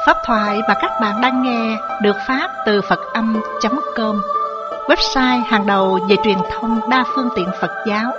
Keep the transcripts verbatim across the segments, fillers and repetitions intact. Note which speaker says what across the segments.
Speaker 1: Pháp thoại mà các bạn đang nghe được phát từ Phật Âm chấm com, website hàng đầu về truyền thông đa phương tiện Phật giáo.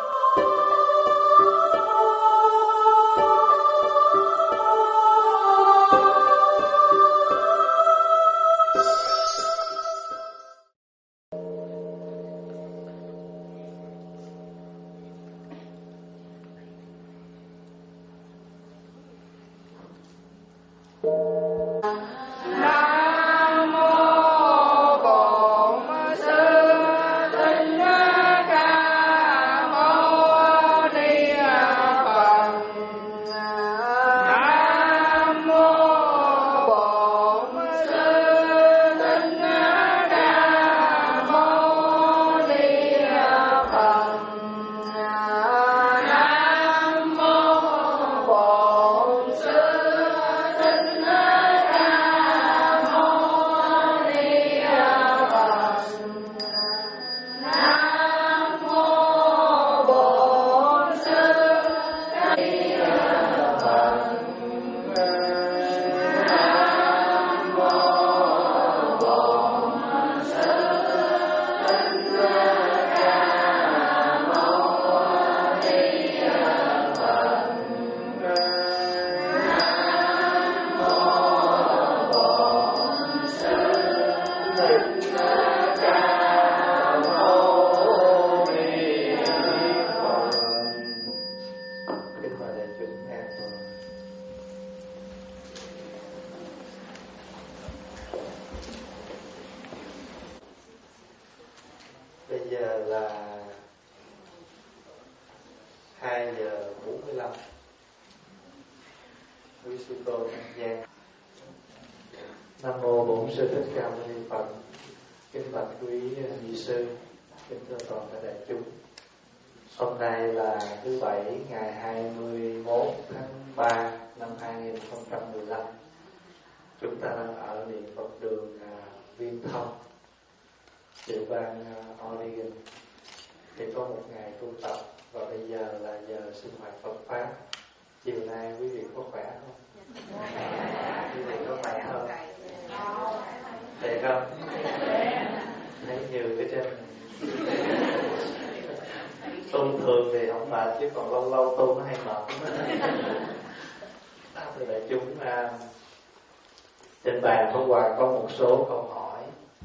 Speaker 2: Trên bàn hôm qua có một số câu hỏi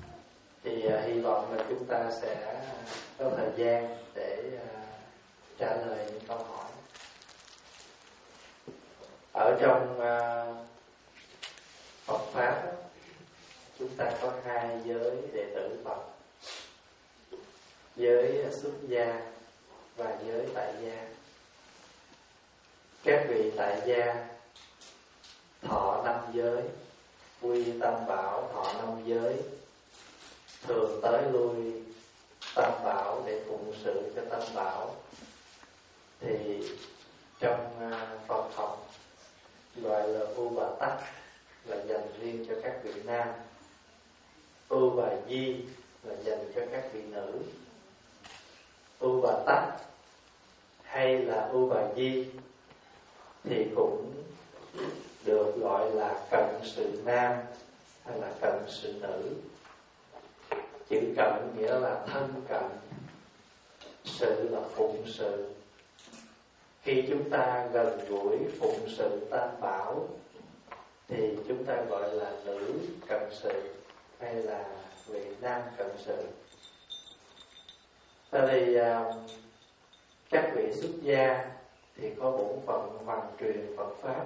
Speaker 2: thì uh, hy vọng là chúng ta sẽ có thời gian để uh, trả lời những câu hỏi. Ở trong uh, Phật pháp chúng ta có hai giới đệ tử Phật, giới xuất gia và giới tại gia. Các vị tại gia thọ năm giới, quy tam bảo thọ năm giới, thường tới lui tam bảo để phụng sự cho tam bảo. Thì trong uh, Phật học gọi là U Bà Tắc, là dành riêng cho các vị nam. U Bà Di là dành cho các vị nữ. U Bà Tắc hay là U Bà Di thì cũng được gọi là cận sự nam hay là cận sự nữ. Chữ cận nghĩa là thân cận, sự là phụng sự. Khi chúng ta gần gũi phụng sự tam bảo thì chúng ta gọi là nữ cận sự hay là vị nam cận sự. Tại vì các vị xuất gia thì có bổn phận hoàn truyền Phật pháp.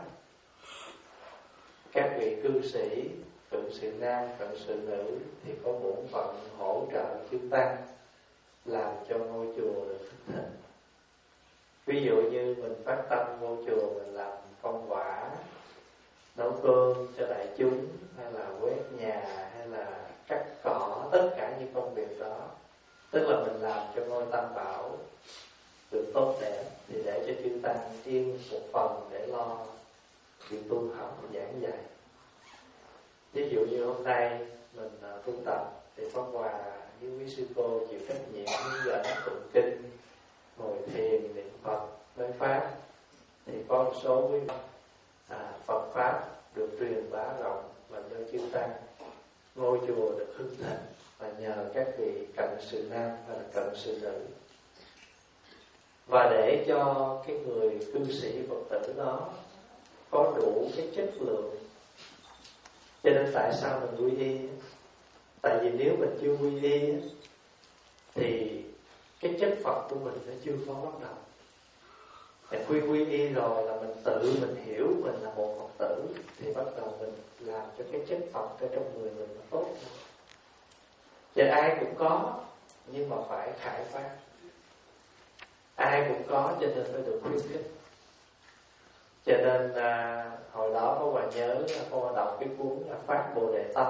Speaker 2: Các vị cư sĩ cận sự nam, cận sự nữ thì có bổn phận hỗ trợ chúng ta làm cho ngôi chùa được phước thịnh. Ví dụ như mình phát tâm ngôi chùa mình làm công quả, nấu cơm cho đại chúng, hay là quét nhà, hay là cắt cỏ, tất cả những công việc đó, tức là mình làm cho ngôi tam bảo được tốt đẹp, thì để cho chư tăng yên một phần để lo việc tu học giảng dạy. Ví dụ như hôm nay mình tu tập thì Pháp Hòa với quý sư cô chịu trách nhiệm hướng dẫn tụng kinh, ngồi thiền, niệm Phật, nói pháp. Thì có một số quý à, Phật pháp được truyền bá rộng, và do chư tăng ngôi chùa được hưng thịnh và nhờ các vị cận sự nam và cận sự nữ. Và để cho cái người cư sĩ Phật tử đó có đủ cái chất lượng, cho nên tại sao mình quy y? Tại vì nếu mình chưa quy y thì cái chất Phật của mình nó chưa có bắt đầu. Thì khi quy y rồi là mình tự mình hiểu mình là một Phật tử, thì bắt đầu mình làm cho cái chất Phật ở trong người mình nó tốt hơn. Và ai cũng có, nhưng mà phải khai phát. Ai cũng có cho nên phải được khuyến khích. Cho nên à, hồi đó có Hòa nhớ có Hòa đọc cái cuốn là Phát Bồ Đề Tâm.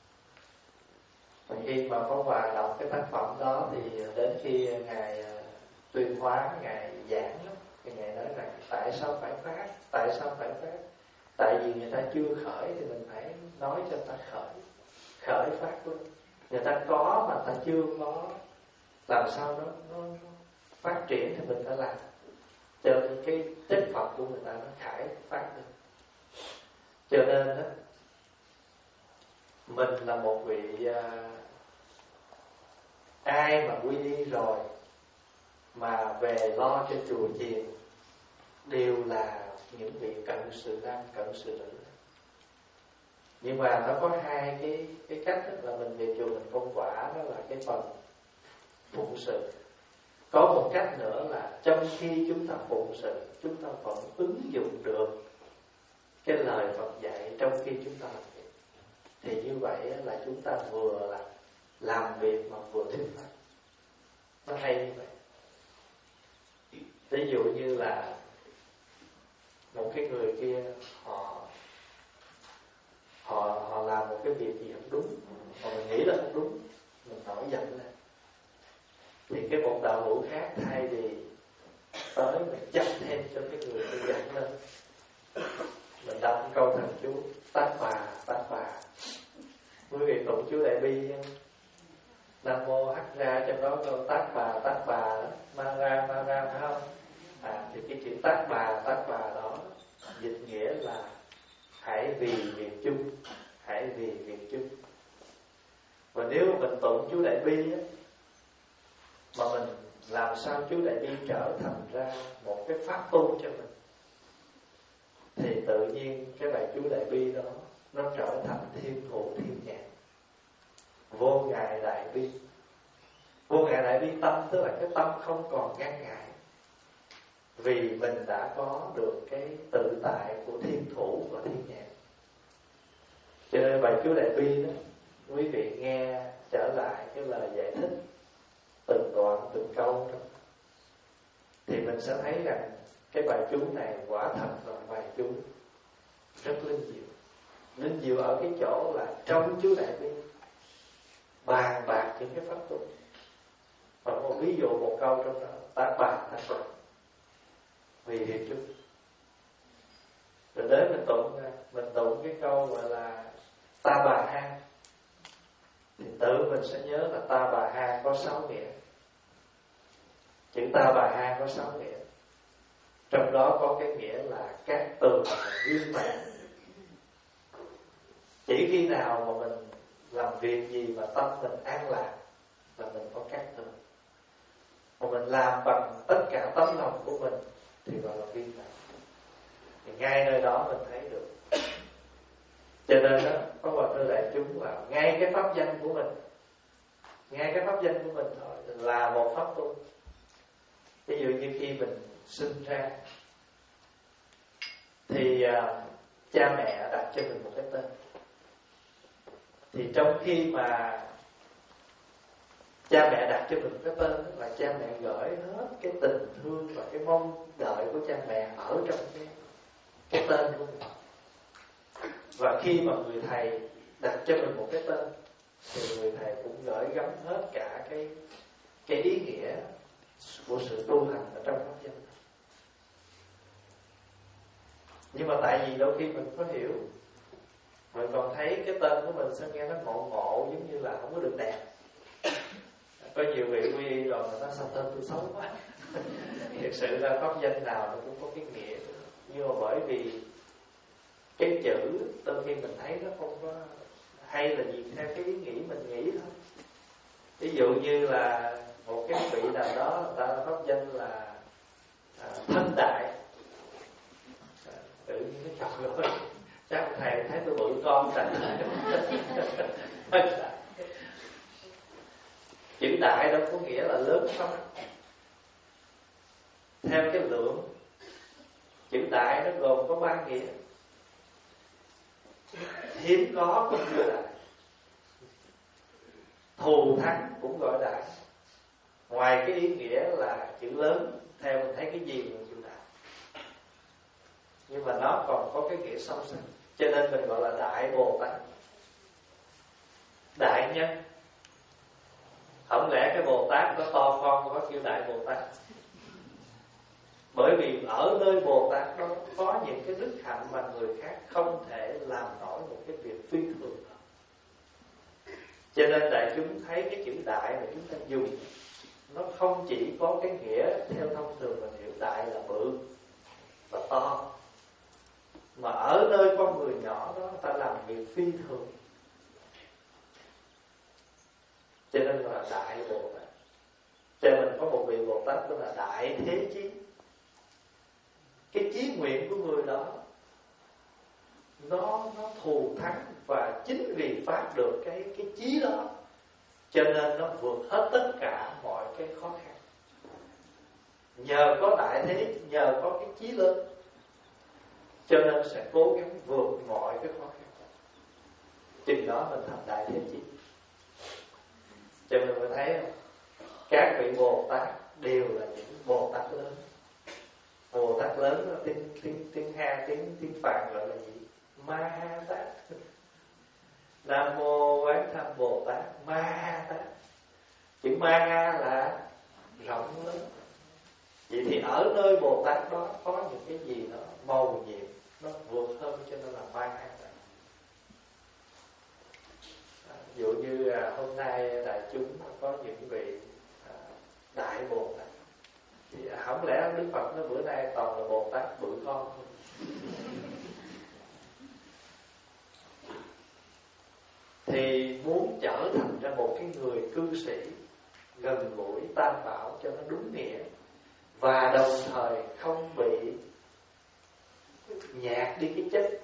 Speaker 2: Và khi mà có Hòa đọc cái tác phẩm đó thì đến khi Ngài tuyên hóa, Ngài giảng đó, thì Ngài nói rằng tại sao phải phát, tại sao phải phát? Tại vì người ta chưa khởi thì mình phải nói cho người ta khởi, khởi phát luôn. Người ta có mà người ta chưa có, làm sao nó, nó, nó phát triển thì mình phải làm cho nên cái chất Phật của người ta nó khởi phát lên. Cho nên đó, mình là một vị à, ai mà quy y rồi mà về lo cho chùa chiền đều là những vị cận sự nam, cận sự nữ. Nhưng mà nó có hai cái cái cách là mình về chùa mình công quả, đó là cái phần phụng sự. Có một cách nữa là trong khi chúng ta phụng sự, chúng ta vẫn ứng dụng được cái lời Phật dạy trong khi chúng ta làm việc. Thì như vậy là chúng ta vừa là làm việc mà vừa thuyết pháp. Nó hay như vậy. Ví dụ như là một cái người kia họ họ họ làm một cái việc gì không đúng, mà mình nghĩ là không đúng, mình nổi giận lên, thì cái một đạo hữu khác thay vì tới mình chấp thêm cho cái người kia giận lên, mình đọc câu thần chú tác bà tác bà. Quý vị tụng chú Đại Bi Nam Mô Hắc Ra, trong đó câu tác bà tác bà ma ra ma ra phải không? À, thì cái chữ tác bà tác bà đó dịch nghĩa là hãy vì việc chung, hãy vì việc chung. Và nếu mà mình tụng chú Đại Bi á, mà mình làm sao chú Đại Bi trở thành ra một cái pháp tu cho mình, thì tự nhiên cái bài chú Đại Bi đó nó trở thành thiên thủ thiên nhãn, vô ngại đại bi. Vô ngại đại bi tâm tức là cái tâm không còn ngăn ngại, vì mình đã có được cái tự tại của thiên thủ và thiên nhãn. Cho nên bài chú Đại Bi đó, quý vị nghe trở lại cái lời giải thích từng đoạn từng câu đó, thì mình sẽ thấy rằng cái bài chú này quả thật là bài chú rất linh diệu. Linh diệu ở cái chỗ là trong chú Đại Bi bàn bạc những cái pháp tu. Và một ví dụ một câu trong đó, tác bà tác bà vì việc chung. Rồi đến mình tụng mình tụng cái câu gọi là Ta Bà Ha, thì tự mình sẽ nhớ là Ta Bà Ha có sáu nghĩa. Chữ Ta Bà Ha có sáu nghĩa. Trong đó có cái nghĩa là các tường viên mãn. Chỉ khi nào mà mình làm việc gì mà tâm mình an lạc là mình có các tường. Mà mình làm bằng tất cả tấm lòng của mình thì gọi là viên mãn. Thì ngay nơi đó mình thấy được. Cho nên đó, có một thưa đại chúng là ngay cái pháp danh của mình, ngay cái pháp danh của mình thôi là một pháp tu. Ví dụ như khi mình sinh ra thì uh, cha mẹ đặt cho mình một cái tên. Thì trong khi mà cha mẹ đặt cho mình cái tên là cha mẹ gửi hết cái tình thương và cái mong đợi của cha mẹ ở trong cái, cái tên của mình. Và khi mà người thầy đặt cho mình một cái tên thì người thầy cũng gửi gắm hết cả cái cái ý nghĩa của sự tu hành ở trong pháp danh. Nhưng mà tại vì đôi khi mình có hiểu, mình còn thấy cái tên của mình sao nghe nó ngộ ngộ, giống như là không có được đẹp. Có nhiều vị quy y rồi mà nó sao tên tôi xấu quá. Thực sự ra pháp danh nào nó cũng có cái nghĩa. Nhưng mà bởi vì cái chữ đôi khi mình thấy nó không có hay là gì theo cái ý nghĩ mình nghĩ thôi. Ví dụ như là một cái vị nào đó người ta pháp danh là à, Thân Đại, à, tự nhiên nó chọn rồi chắc thầy thấy tôi bự con thành Thân Đại. Chữ Đại đâu có nghĩa là lớn không. Theo cái lượng, chữ Đại nó gồm có ba nghĩa. Hiếm có cũng gọi đại, thù thắng cũng gọi đại. Ngoài cái ý nghĩa là chữ lớn, theo mình thấy cái gì cũng chữ đại, nhưng mà nó còn có cái nghĩa sâu sắc, cho nên mình gọi là Đại Bồ Tát, đại nhân. Không lẽ cái Bồ Tát có to con có kêu Đại Bồ Tát? Bởi vì ở nơi Bồ Tát đó có những cái đức hạnh mà người khác không thể làm nổi một cái việc phi thường đó. Cho nên đại chúng thấy cái chữ đại mà chúng ta dùng, nó không chỉ có cái nghĩa theo thông thường mình hiểu đại là bự và to, mà ở nơi con người nhỏ đó ta làm việc phi thường, cho nên là Đại Bồ Tát. Cho mình có một vị Bồ Tát đó là Đại Thế Chí. Cái chí nguyện của người đó nó nó thù thắng, và chính vì phát được cái cái chí đó cho nên nó vượt hết tất cả mọi cái khó khăn. Nhờ có đại thế, nhờ có cái chí lớn, cho nên sẽ cố gắng vượt mọi cái khó khăn. Chừng đó mình thành Đại Thế Chí. Cho nên mình thấy không? Các vị Bồ Tát đều là những Bồ Tát lớn. Bồ Tát lớn là tiếng tiếng tiếng Ha, tiếng tiếng Phạn gọi là gì? Ma Ha Tát. Nam mô Quán Tham Bồ Tát Ma Ha Tát. Chữ Ma Ha là rộng lớn. Vậy thì ở nơi Bồ Tát đó có những cái gì nó màu nhiệm, nó vượt hơn, cho nên là Ma Ha Tát. À, ví dụ như à, hôm nay đại chúng có những vị à, Đại Bồ Tát, thì không lẽ Đức Phật nó bữa nay toàn là Bồ Tát bự con không? Thì muốn trở thành ra một cái người cư sĩ gần gũi Tam Bảo cho nó đúng nghĩa, và đồng thời không bị nhạt đi cái chất,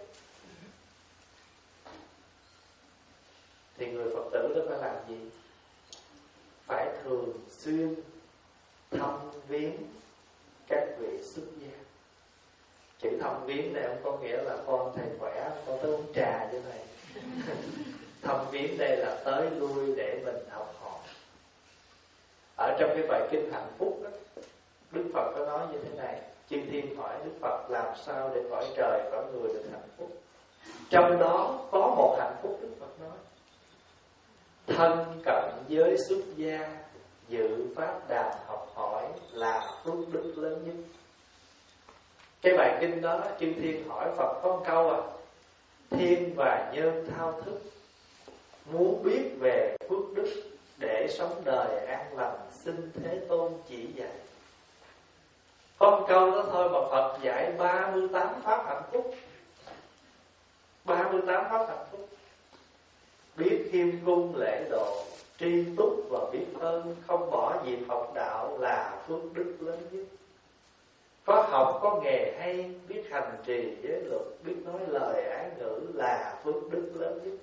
Speaker 2: thì người Phật tử đó phải làm gì? Phải thường xuyên thăm viếng các vị xuất gia. Chữ thăm viếng này không có nghĩa là con thầy khỏe, con tới uống trà cho thầy. Thăm viếng đây là tới lui để mình học hỏi. Ở trong cái bài kinh Hạnh Phúc đó, Đức Phật có nói như thế này: chư thiên hỏi Đức Phật làm sao để cõi trời cõi người được hạnh phúc. Trong đó có một hạnh phúc, Đức Phật nói: thân cận giới xuất gia, dự pháp đàm học hỏi là phước đức lớn nhất. Cái bài kinh đó chư thiên hỏi Phật có một câu à: thiên và nhân thao thức, muốn biết về phước đức để sống đời an lành, xin Thế Tôn chỉ dạy. Có một câu đó thôi mà Phật dạy ba mươi tám pháp hạnh phúc. ba mươi tám pháp hạnh phúc. Biết khiêm cung lễ độ, tri túc và biết ơn, không bỏ dịp học đạo là phước đức lớn nhất. Có học có nghề hay, biết hành trì giới luật, biết nói lời ái ngữ là phước đức lớn nhất.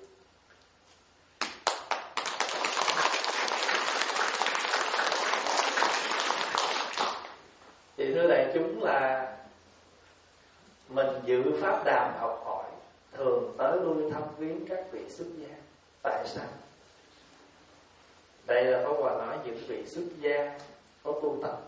Speaker 2: Thì thưa đại chúng là mình dự pháp đàm học hỏi, thường tới lui thăm viếng các vị xuất gia. Tại sao? Đây là Pháp Hòa nói những vị xuất gia có tu tập.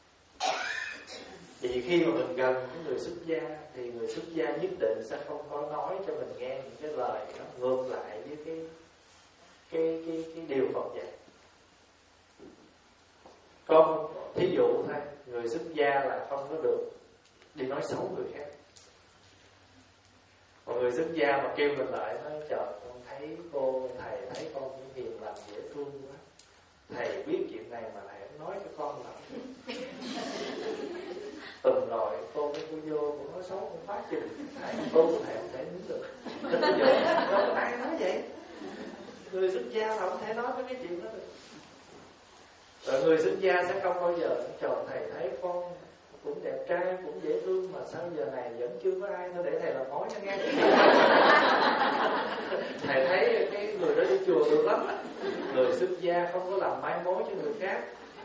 Speaker 2: Thì khi mà mình gần cái người xuất gia, thì người xuất gia nhất định sẽ không có nói cho mình nghe những cái lời nó ngược lại với cái cái cái cái điều Phật dạy. Con thí dụ thôi, người xuất gia là không có được đi nói xấu người khác. Còn người xuất gia mà kêu mình lại nói: trời, con thấy cô thầy thấy con cũng hiền lành dễ thương quá, thầy biết chuyện này mà thầy không nói cho con lại. Tuần rồi cô với cô vô cô nói xấu con phát chừng thầy cô thầy không thể nín được. Đâu có ai nói vậy. Người xuất gia là không thể nói với cái chuyện đó được. Rồi người xuất gia sẽ không bao giờ trời thầy thấy con cũng đẹp trai cũng dễ thương mà sao giờ này vẫn chưa có ai, thôi để thầy làm mối cho nghe. Thầy thấy cái người đó đi chùa được lắm. Người xuất gia không có làm mai mối cho người khác.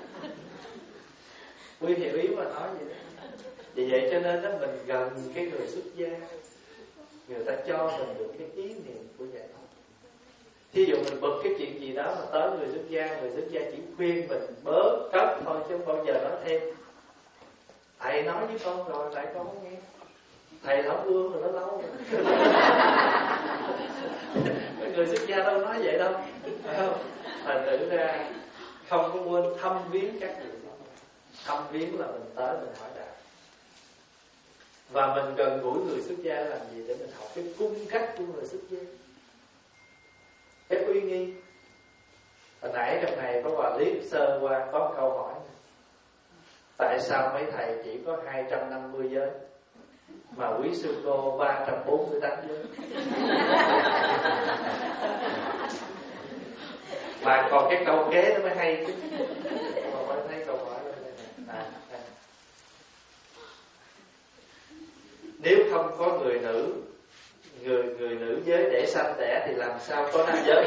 Speaker 2: Quy hiểu ý mà nói vậy đó. Vì vậy cho nên đó mình gần cái người xuất gia, người ta cho mình được cái ý niệm của vậy thôi. Thí dụ mình bực cái chuyện gì đó mà tới người xuất gia, người xuất gia chỉ khuyên mình bớt cất thôi chứ không bao giờ nói thêm. Thầy nói với con rồi, tại con không nghe. Thầy không ương rồi nó lâu rồi. Người xuất gia đâu nói vậy đâu, phải không? Thành thử ra không có quên thăm viếng các vị. Thăm viếng là mình tới mình hỏi đạo. Và mình gần gũi người xuất gia làm gì? Để mình học cái cung cách của người xuất gia, cái uy nghi. Hồi nãy trong này có bà liếc sơ qua có một câu hỏi này. Tại sao mấy thầy chỉ có hai trăm năm mươi giới mà quý sư cô ba trăm bốn mươi tám giới? Mà còn cái câu kế nó mới hay chứ. Mà mới thấy câu hỏi này. À, à. Nếu không có người nữ, người người nữ giới để sanh đẻ thì làm sao có nam giới?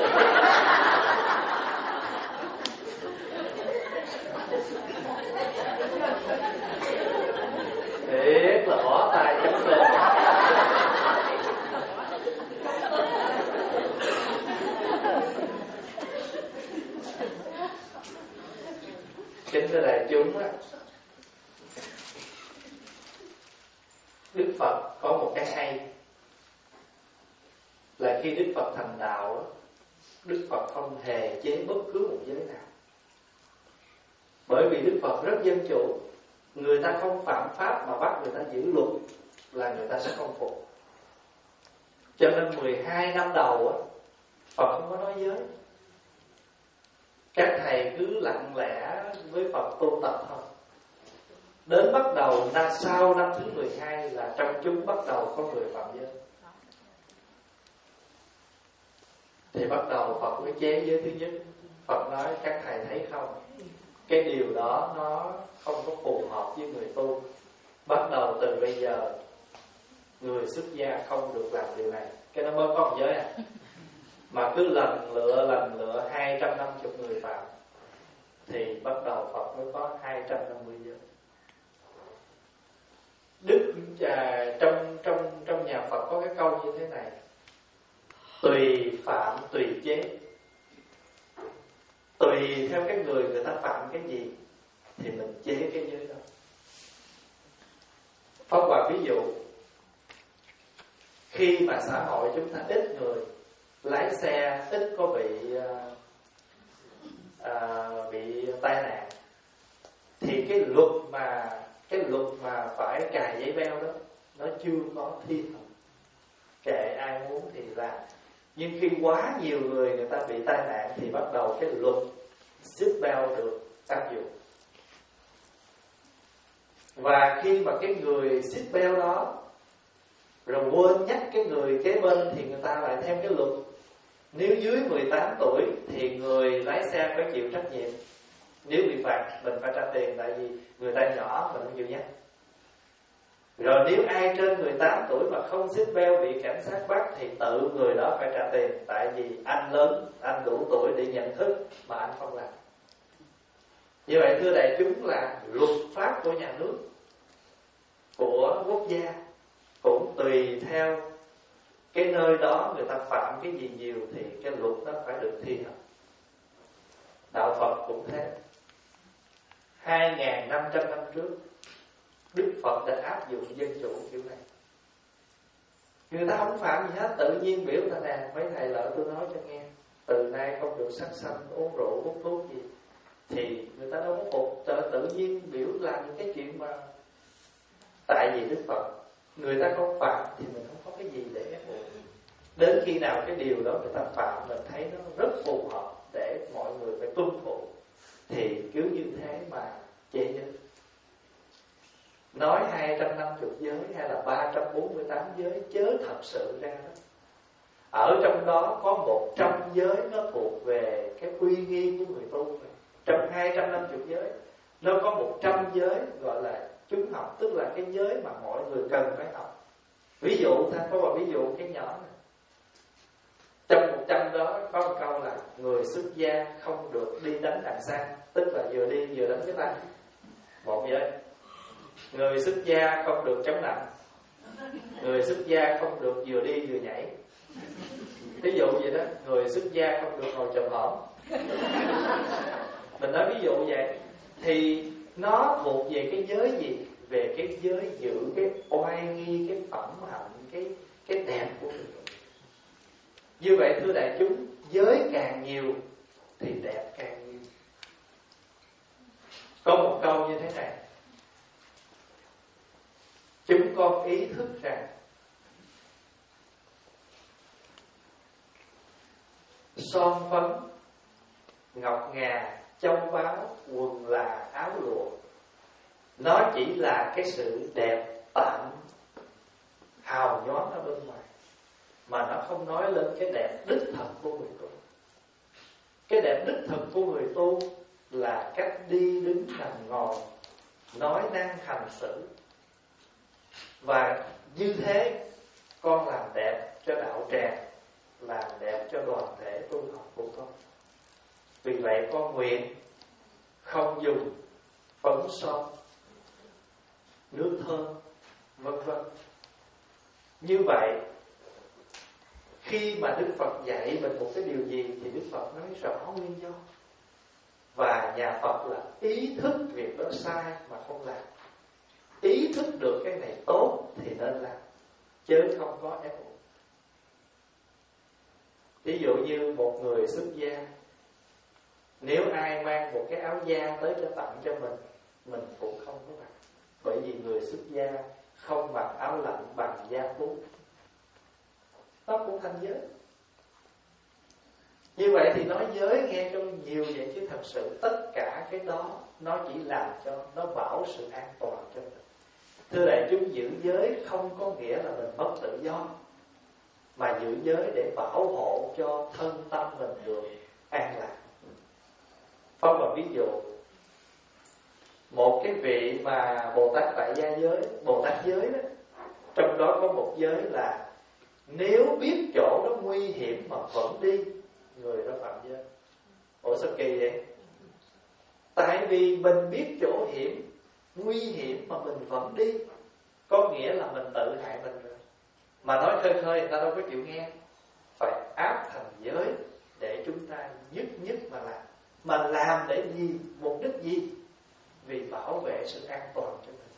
Speaker 2: Thiệt là bỏ tay chấm lên. Kính thưa đại chúng á, Đức Phật có một cái hay là khi Đức Phật thành đạo á, Đức Phật không hề chế bất cứ một giới nào. Bởi vì Đức Phật rất dân chủ. Người ta không phạm pháp mà bắt người ta giữ luật là người ta sẽ không phục. Cho nên mười hai năm đầu á, Phật không có nói giới. Các thầy cứ lặng lẽ với Phật tu tập thôi. Đến bắt đầu năm sau năm thứ mười hai là trong chúng bắt đầu có người phạm giới. Thì bắt đầu Phật mới chế giới thứ nhất. Phật nói các thầy thấy không, cái điều đó nó không có phù hợp với người tu. Bắt đầu từ bây giờ người xuất gia không được làm điều này. Cái nó mới có một giới à. Mà cứ lần lựa lần lựa hai trăm năm mươi người phạm thì bắt đầu Phật mới có hai trăm năm mươi giới. Đức à, trong trong trong nhà Phật có cái câu như thế này: tùy phạm tùy chế. Tùy theo cái người người ta phạm cái gì thì mình chế cái giới đó. Pháp Hòa ví dụ, khi mà xã hội chúng ta ít người, lái xe ít có bị à, bị tai nạn, thì cái luật mà cái luật mà phải cài giấy beo đó nó chưa có thi hành. Kệ ai muốn thì làm. Nhưng khi quá nhiều người người ta bị tai nạn thì bắt đầu cái luật seat belt được áp dụng. Và khi mà cái người seat belt đó rồi quên nhắc cái người kế bên thì người ta lại thêm cái luật: nếu dưới mười tám tuổi thì người lái xe phải chịu trách nhiệm. Nếu bị phạt mình phải trả tiền, tại vì người ta nhỏ mình không chịu nhắc. Rồi nếu ai trên mười tám tuổi mà không seat belt bị cảnh sát bắt thì tự người đó phải trả tiền, tại vì anh lớn, anh đủ tuổi để nhận thức mà anh không làm. Như vậy thưa đại chúng là luật pháp của nhà nước, của quốc gia cũng tùy theo cái nơi đó người ta phạm cái gì nhiều thì cái luật đó phải được thi hành. Đạo Phật cũng thế. Hai nghìn năm trăm năm trước Đức Phật đã áp dụng dân chủ kiểu này. Người ta không phạm gì hết, tự nhiên biểu ta nè, mấy thầy lỡ tôi nói cho nghe, từ nay không được sắc sanh, uống rượu, hút thuốc gì, thì người ta đâu có phục. Tự nhiên biểu làm những cái chuyện mà tại vì Đức Phật người ta không phạm thì mình không có cái gì để ép buộc. Đến khi nào cái điều đó người ta phạm mình thấy nó rất phù hợp để mọi người phải tuân thủ thì cứ như thế mà chế giới. nói hai trăm năm mươi giới hay là ba trăm bốn mươi tám giới, chớ thật sự ra đó. Ở trong đó có một trăm giới nó thuộc về cái uy nghi của người tu. Trong hai trăm năm mươi giới nó có một trăm giới gọi là chúng học, tức là cái giới mà mọi người cần phải học. Ví dụ ta có một ví dụ cái nhỏ này. Trong một trăm đó có một câu là người xuất gia không được đi đánh đàn sang, tức là vừa đi vừa đánh cái tay. Một giới. Người xuất gia không được chống nạnh. Người xuất gia không được vừa đi vừa nhảy. Ví dụ vậy đó. Người xuất gia không được ngồi chồm hổm. Mình nói ví dụ vậy. Thì nó thuộc về cái giới gì? Về cái giới giữ cái oai nghi, cái phẩm hạnh, cái, cái đẹp của người. Như vậy thưa đại chúng, giới càng nhiều thì đẹp càng nhiều. Có một câu như thế này: chúng con ý thức rằng son phấn, ngọc ngà, châu báu, quần là, áo lụa, nó chỉ là cái sự đẹp tạm hào nhoáng ở bên ngoài, mà nó không nói lên cái đẹp đích thực của người tu. Cái đẹp đích thực của người tu là cách đi đứng nằm ngồi, nói năng hành xử. Và như thế con làm đẹp cho đạo tràng, làm đẹp cho đoàn thể tu học của con. Vì vậy con nguyện không dùng phấn son, nước thơm, vân vân. Như vậy khi mà Đức Phật dạy mình một cái điều gì thì Đức Phật nói rõ nguyên do. Và nhà Phật là ý thức việc đó sai mà không làm. Ý thức được cái này tốt thì nên làm, chứ không có ép buộc. Ví dụ như một người xuất gia, nếu ai mang một cái áo da tới cho tặng cho mình, mình cũng không có mặc. Bởi vì người xuất gia không mặc áo lạnh bằng da thú. Nó cũng thành giới. Như vậy thì nói giới nghe cho nhiều vậy, chứ thật sự tất cả cái đó nó chỉ làm cho, nó bảo sự an toàn cho mình. Thưa đại chúng, giữ giới không có nghĩa là mình mất tự do, mà giữ giới để bảo hộ cho thân tâm mình được an lạc. Pháp một ví dụ, một cái vị mà Bồ Tát tại gia giới, Bồ Tát giới đó, trong đó có một giới là nếu biết chỗ đó nguy hiểm mà vẫn đi, người đó phạm giới. Ủa sao kỳ vậy? Tại vì mình biết chỗ hiểm, nguy hiểm mà mình vẫn đi, có nghĩa là mình tự hại mình rồi. Mà nói khơi khơi người ta đâu có chịu nghe. Phải áp thành giới để chúng ta nhất nhất mà làm. Mà làm để gì? Mục đích gì? Vì bảo vệ sự an toàn cho mình.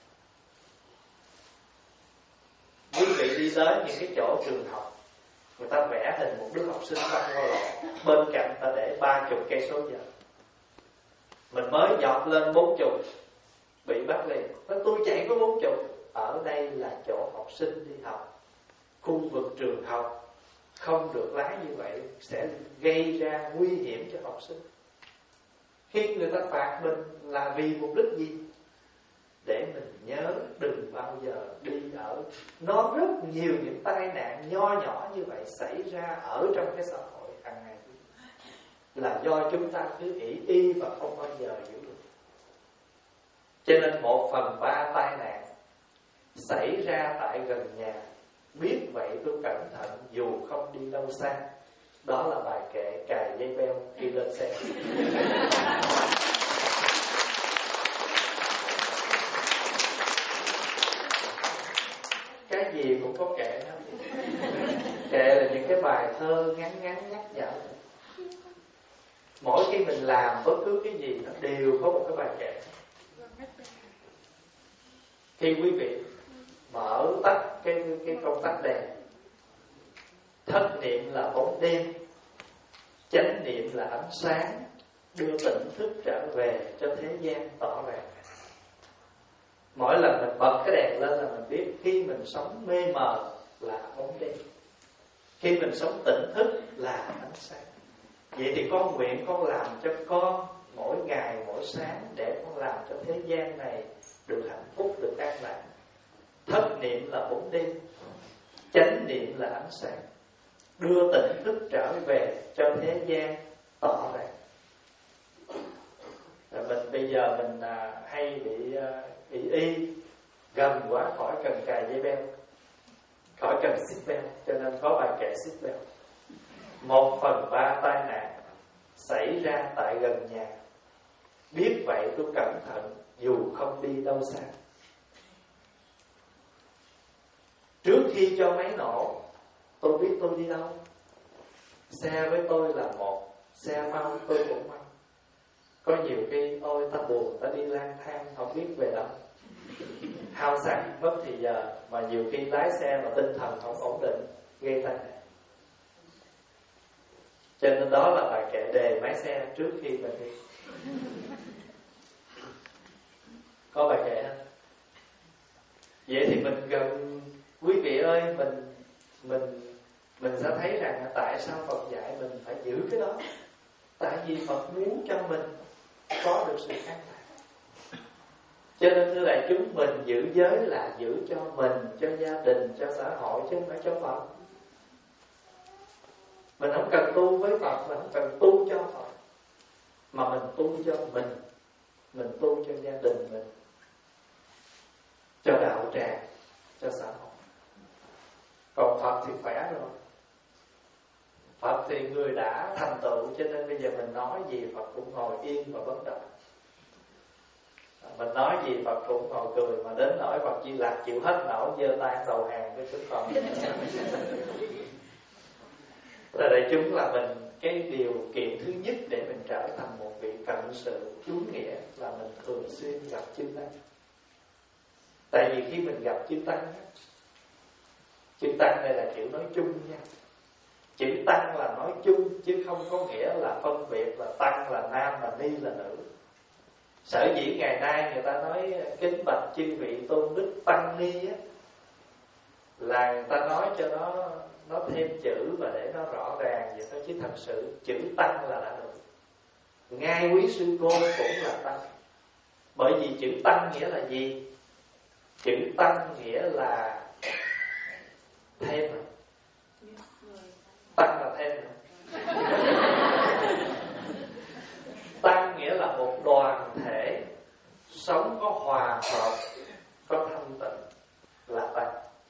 Speaker 2: Quý vị đi tới những cái chỗ trường học, người ta vẽ hình một đứa học sinh băng qua lộ, bên cạnh ta để ba chục cây số giờ. Mình mới dọt lên bốn chục, bị bắt liền. Nói tôi chạy có bốn chục. Ở đây là chỗ học sinh đi học, khu vực trường học, không được lái như vậy sẽ gây ra nguy hiểm cho học sinh. Khi người ta phạt mình là vì mục đích gì? Để mình nhớ đừng bao giờ đi ở. Nó rất nhiều những tai nạn nho nhỏ như vậy xảy ra ở trong cái xã hội hàng ngày, là do chúng ta cứ ỷ y và không bao giờ giữ được. Cho nên một phần ba tai nạn xảy ra tại gần nhà. Biết vậy tôi cẩn thận dù không đi đâu xa. Đó là bài kệ cài dây beo khi lên xe. Cái gì cũng có kệ hết. Kệ là những cái bài thơ ngắn ngắn nhắc nhở. Mỗi khi mình làm bất cứ cái gì nó đều có một cái bài kệ. Khi quý vị mở tắt cái, cái công tắc đèn, thất niệm là bóng đêm, chánh niệm là ánh sáng, đưa tỉnh thức trở về cho thế gian tỏ ràng. Mỗi lần mình bật cái đèn lên là mình biết khi mình sống mê mờ là bóng đêm, khi mình sống tỉnh thức là ánh sáng. Vậy thì con nguyện con làm cho con mỗi ngày mỗi sáng để con làm cho thế gian này được hạnh phúc, được an lạc. Thất niệm là bóng đêm, chánh niệm là ánh sáng, đưa tỉnh thức trở về cho thế gian tỏ ràng. Mình bây giờ mình à, hay bị à, bị y gần quá khỏi cần cài dây beo, khỏi cần xích beo, cho nên có bài kệ xích beo. Một phần ba tai nạn xảy ra tại gần nhà, biết vậy tôi cẩn thận dù không đi đâu xa. Trước khi cho máy nổ, tôi biết tôi đi đâu. Xe với tôi là một, xe mau tôi cũng mau. Có nhiều khi ôi ta buồn, ta đi lang thang không biết về đâu, hao xăng mất thì giờ, mà nhiều khi lái xe mà tinh thần không ổn định gây tai nạn. Cho nên đó là bài kệ đề máy xe trước khi mình đi. Có bài kệ không? Vậy thì mình gần, quý vị ơi, mình mình mình sẽ thấy rằng tại sao Phật dạy mình phải giữ cái đó. Tại vì Phật muốn cho mình có được sự an lạc. Cho nên thưa đại chúng, mình giữ giới là giữ cho mình, cho gia đình, cho xã hội, chứ không phải cho Phật. Mình không cần tu với Phật, mình không cần tu cho Phật, mà mình tu cho mình, mình tu cho gia đình mình, cho đạo tràng, cho xã hội. Còn Phật thì khỏe rồi. Phật thì người đã thành tựu, cho nên bây giờ mình nói gì Phật cũng ngồi yên và bất động. Mình nói gì Phật cũng ngồi cười, mà đến nỗi Phật Di Lặc chịu hết nổi giơ tay đầu hàng với chúng con. Là đại chúng, là mình cái điều kiện thứ nhất để mình trở thành một vị cận sự đúng nghĩa là mình thường xuyên gặp chư tăng. Tại vì khi mình gặp chư tăng, chư tăng đây là kiểu nói chung nha. Chữ tăng là nói chung, chứ không có nghĩa là phân biệt là tăng là nam mà ni là nữ. Sở dĩ ngày nay người ta nói kính bạch chư vị tôn đức tăng ni á, là người ta nói cho nó nó thêm chữ và để nó rõ ràng vậy thôi, chứ thật sự chữ tăng là đã được. Ngay quý sư cô cũng là tăng. Bởi vì chữ tăng nghĩa là gì? Chữ tăng nghĩa là thêm. Tăng là thêm. Tăng nghĩa là một đoàn thể sống có hòa hợp, có thanh tịnh là tăng.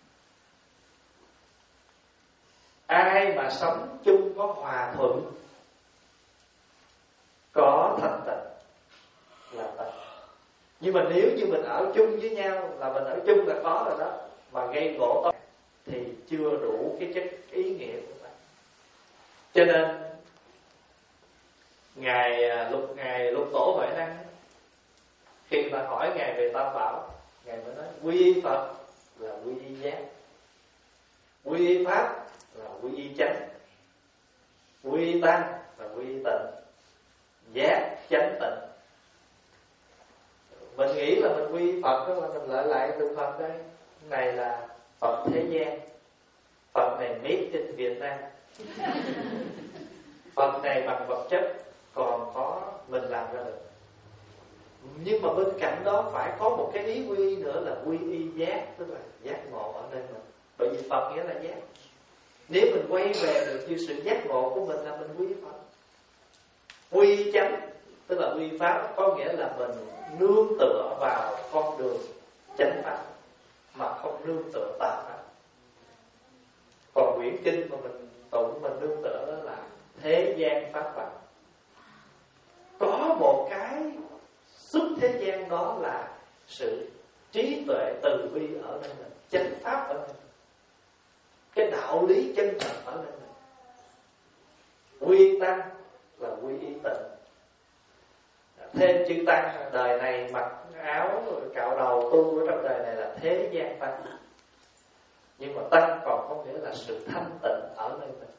Speaker 2: Ai mà sống chung có hòa thuận, có thanh tịnh là tăng. Nhưng mà nếu như mình ở chung với nhau, là mình ở chung là có rồi đó, mà gây gỗ to thì chưa đủ cái chất ý nghĩa của tăng. Cho nên Ngài lục Ngài lục tổ Huệ Năng, khi mà hỏi Ngài về Tam Bảo, Ngài mới nói quy y Phật là quy y giác, quy y Pháp là quy y chánh, quy y Tăng là quy y tịnh, giác chánh tịnh. Mình nghĩ là mình quy y Phật, đó là mình lại lại từ Phật đây. Này là Phật thế gian, Phật này made in Việt Nam. Phật này bằng vật chất, còn có mình làm ra được. Nhưng mà bên cạnh đó phải có một cái ý quy y nữa là quy y giác, tức là giác ngộ ở nơi mình. Bởi vì Phật nghĩa là giác. Nếu mình quay về được như sự giác ngộ của mình là mình quy y Phật. Quy y chánh, tức là quy y Pháp, có nghĩa là mình nương tựa vào con đường chánh Pháp, mà không nương tựa tà Pháp. Còn quyển kinh mà mình tụng, mình nương tựa đó là thế gian Pháp Pháp. Có một cái xuất thế gian, đó là sự trí tuệ từ bi ở nơi mình, chánh Pháp ở nơi mình, cái đạo lý chân thật ở nơi mình. Quy tăng là quy y tịnh. Thêm chữ tăng, đời này mặc áo rồi cạo đầu tu ở trong đời này là thế gian tăng. Nhưng mà tăng còn có nghĩa là sự thanh tịnh ở nơi mình.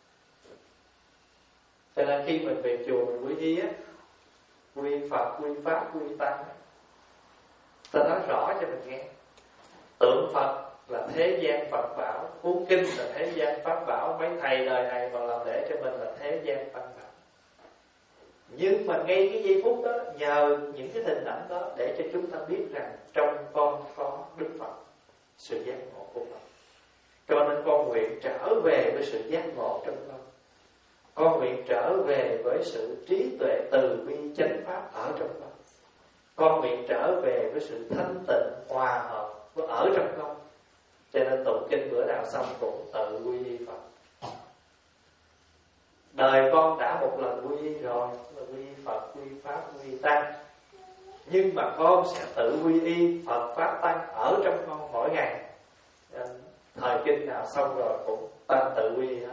Speaker 2: Cho nên khi mình về chùa mình quy y á, quy Phật, quy Pháp, quy Tăng, ta nói rõ cho mình nghe. Tượng Phật là thế gian Phật bảo, cuốn kinh là thế gian Pháp bảo. Mấy thầy đời này mà làm lễ cho mình là thế gian Tăng bảo. Nhưng mà ngay cái giây phút đó, nhờ những cái hình ảnh đó để cho chúng ta biết rằng trong con có Đức Phật, sự giác ngộ của Phật. Cho nên con nguyện trở về với sự giác ngộ trong con. Con nguyện trở về với sự trí tuệ từ bi chánh pháp ở trong con. Con nguyện trở về với sự thanh tịnh hòa hợp ở trong con. Cho nên tụng kinh bữa nào xong cũng tự quy y Phật. Đời con đã một lần quy y rồi, quy y Phật, quy y Pháp, quy y Tăng. Nhưng mà con sẽ tự quy y Phật, Pháp, Tăng ở trong con mỗi ngày. Thời kinh nào xong rồi cũng ta tự quy y hết.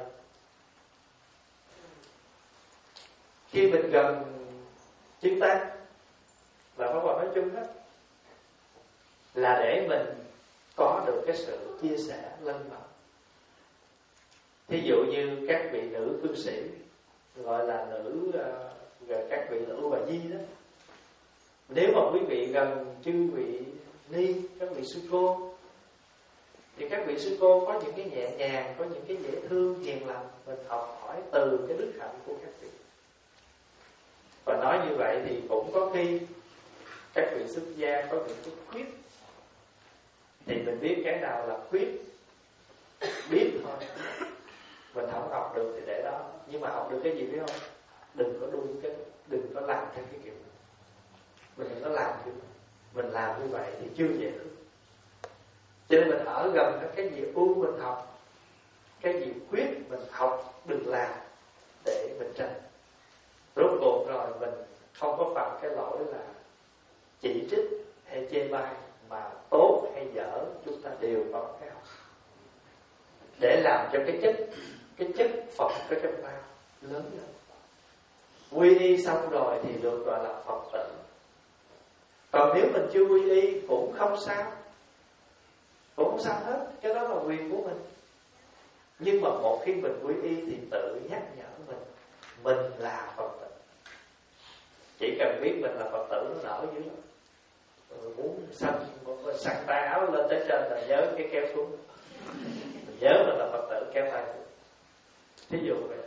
Speaker 2: Khi mình gần chư Tăng là Pháp Hòa nói chung đó, là để mình có được cái sự chia sẻ lân mật. Thí dụ như các vị nữ cư sĩ, gọi là nữ uh, các vị nữ bà Di đó, nếu mà quý vị gần chư vị ni, các vị sư cô, thì các vị sư cô có những cái nhẹ nhàng, có những cái dễ thương, hiền lành, mình học hỏi từ cái đức hạnh của các vị. Và nói như vậy thì cũng có khi các vị xuất gia có những cái khuyết, thì mình biết cái nào là khuyết, biết thôi. Mình không học được thì để đó. Nhưng mà học được cái gì biết không? Đừng có đuôi cái, đừng có làm theo cái kiểu này. Mình đừng có làm kiểu này. Mình làm như vậy thì chưa dễ thương. Cho nên mình ở gần cái gì ưu mình học, cái gì khuyết mình học đừng làm để mình tránh. Rốt cuộc rồi mình không có phạm cái lỗi là chỉ trích hay chê bai, mà tốt hay dở chúng ta đều có cái học để làm cho cái chất cái chất Phật ở trong ta lớn lên. Quy y xong rồi thì được gọi là Phật tử. Còn nếu mình chưa quy y cũng không sao, cũng không sao hết, cái đó là quyền của mình. Nhưng mà một khi mình quy y thì tự nhắc nhở mình, mình là Phật tử. Chỉ cần biết mình là Phật tử nó nở dữ lắm. Ừ, muốn xanh xăng tay áo lên tới trên là nhớ cái kéo xuống. Mình nhớ mình là Phật tử kéo tay xuống. Thí dụ vậy.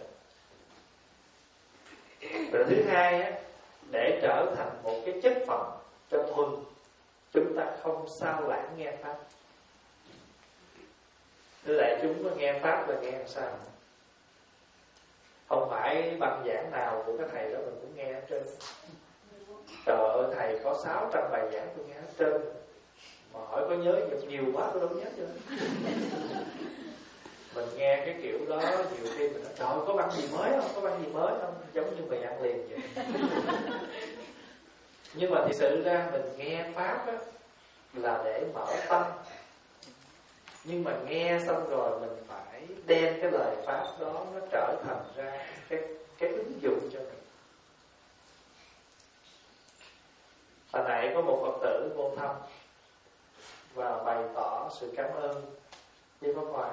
Speaker 2: Rồi thứ hai á, để trở thành một cái chất phận cho thuần, chúng ta không sao lãng nghe pháp. Thưa đại chúng, có nghe pháp là nghe làm sao? Không phải băng giảng nào của các thầy đó mình cũng nghe hết trơn. Trời ơi, thầy có sáu trăm bài giảng tôi nghe hết trơn. Mà hỏi có nhớ nhiều quá tôi đâu nhớ chưa. Mình nghe cái kiểu đó nhiều khi mình nói trời ơi, có băng gì mới không, có băng gì mới không, giống như mì ăn liền vậy. Nhưng mà thực sự ra mình nghe pháp á, là để mở tâm. Nhưng mà nghe xong rồi mình phải đem cái lời pháp đó nó trở thành ra cái, cái ứng dụng cho mình. Hồi nãy có một Phật tử vô thăm và bày tỏ sự cảm ơn với Pháp Hòa.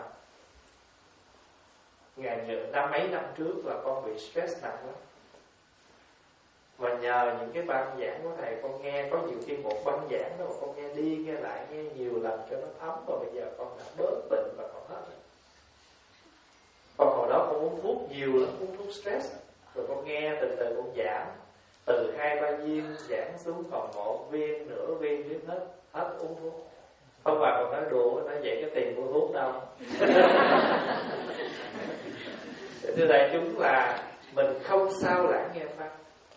Speaker 2: Ngày nhựa năm mấy năm trước là con bị stress nặng lắm. Và nhờ những cái băng giảng của thầy, con nghe có nhiều khi một băng giảng đó mà con nghe đi nghe lại, nghe nhiều lần cho nó thấm. Và bây giờ con đã bớt bệnh và con hết rồi. Còn hồi đó con uống thuốc nhiều lắm, uống thuốc stress. Rồi con nghe từ từ con giảm, từ hai ba viên giảm xuống còn một viên, nửa viên, biết hết, hết uống thuốc. Không phải còn nói đùa, nói vậy cái tiền mua thuốc đâu. Thưa đại chúng là mình không sao lãng nghe pháp.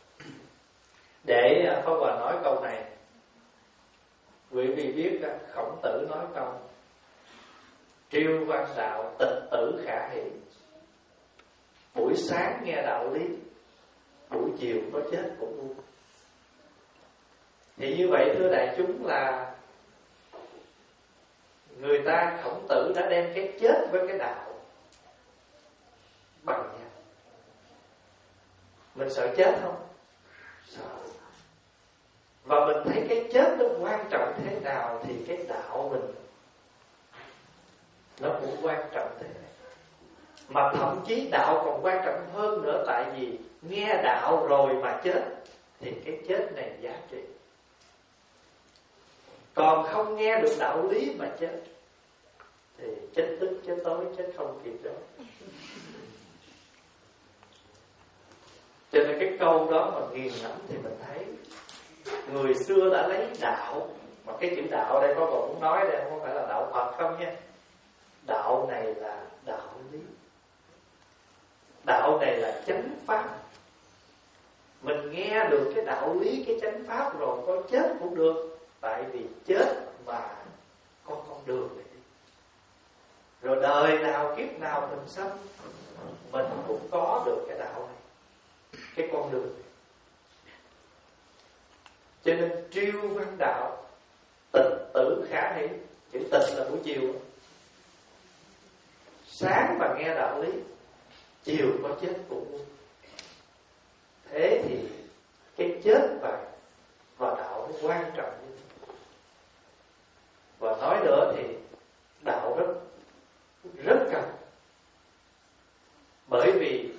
Speaker 2: Để Pháp Hòa nói câu này, quý vị biết đó, Khổng Tử nói câu triêu văn đạo tịch tử khả hỷ. Buổi sáng nghe đạo lý, buổi chiều có chết cũng vui. Thì như vậy thưa đại chúng là người ta Khổng Tử đã đem cái chết với cái đạo bằng nhau. Mình sợ chết không? Sợ. Và mình thấy cái chết nó quan trọng thế nào thì cái đạo mình nó cũng quan trọng thế này. Mà thậm chí đạo còn quan trọng hơn nữa. Tại vì nghe đạo rồi mà chết thì cái chết này giá trị. Còn không nghe được đạo lý mà chết thì chết tức, chết tối, chết không kịp đó. Cho nên cái câu đó mà nghiền ngẫm thì mình thấy người xưa đã lấy đạo, mà cái chữ đạo đây có còn muốn nói đây không phải là đạo Phật không nha. Đạo này là đạo lý, đạo này là chánh pháp. Mình nghe được cái đạo lý, cái chánh pháp rồi, có chết cũng được, tại vì chết mà có con đường này. Rồi đời nào kiếp nào mình sống, mình cũng có được cái đạo này, cái con đường này. Cho nên triêu văn đạo, tịch tử khả hỷ. Chữ tịch là buổi chiều, sáng mà nghe đạo lý, chiều có chết cũng vui. Thế thì cái chết và, và đạo nó quan trọng như thế. Và nói nữa thì đạo rất rất cần. Bởi vì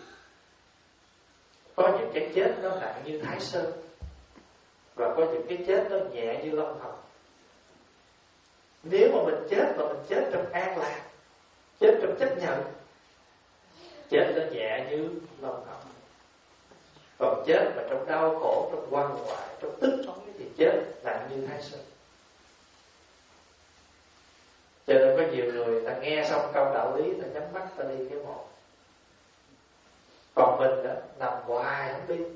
Speaker 2: có những cái chết nó nặng như Thái Sơn, và có những cái chết nó nhẹ như Long Hồng. Nếu mà mình chết mà mình chết trong an lạc, chết trong chấp nhận, chết nó nhẹ như Long Hồng. Còn chết mà trong đau khổ, trong quan ngoại, trong tức tối thì chết nặng như Thái Sơn. Cho nên có nhiều người ta nghe xong câu đạo lý, ta nhắm mắt ta đi cái mộ. Còn mình đó, nằm hoài không đi.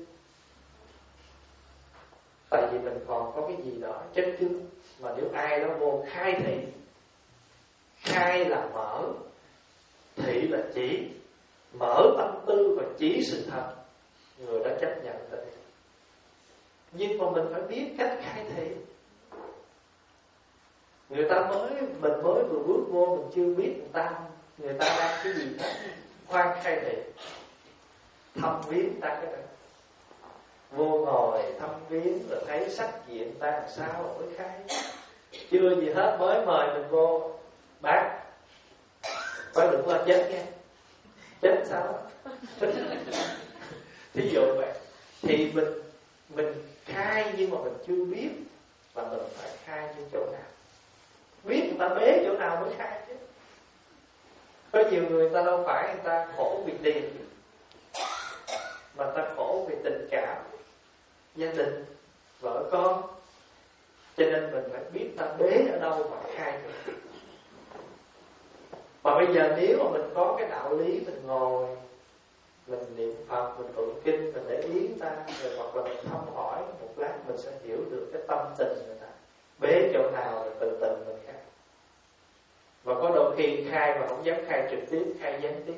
Speaker 2: Tại vì mình còn có cái gì đó chất chứa. Mà nếu ai đó vô khai thị, khai là mở, thị là chỉ, mở tâm tư và chỉ sự thật, người đã chấp nhận tình. Nhưng mà mình phải biết cách khai thị. Người ta mới, mình mới vừa bước vô, mình chưa biết người ta người ta đang cái gì hết. Khoan khai thị, thăm viếng ta cái đó. Vô ngồi thăm viếng rồi thấy sắc diện ta làm sao mới khai. Chưa gì hết mới mời mình vô, bác phải đừng lo chết nha. Chết sao? Thí dụ vậy. Thì mình mình khai nhưng mà mình chưa biết, và mình phải khai như chỗ nào. Biết người ta bế chỗ nào mới khai chứ. Có nhiều người ta đâu phải người ta khổ vì tiền, mà ta khổ vì tình cảm, gia đình, vợ con. Cho nên mình phải biết ta bế ở đâu mà khai được. Mà bây giờ nếu mà mình có cái đạo lý, mình ngồi, mình niệm Phật, mình tụng kinh, mình để ý ta, rồi hoặc là mình thăm hỏi một lát, mình sẽ hiểu được cái tâm tình người ta bế chỗ nào rồi từ từ mình khai. Và có đôi khi khai mà không dám khai trực tiếp, khai gián tiếp.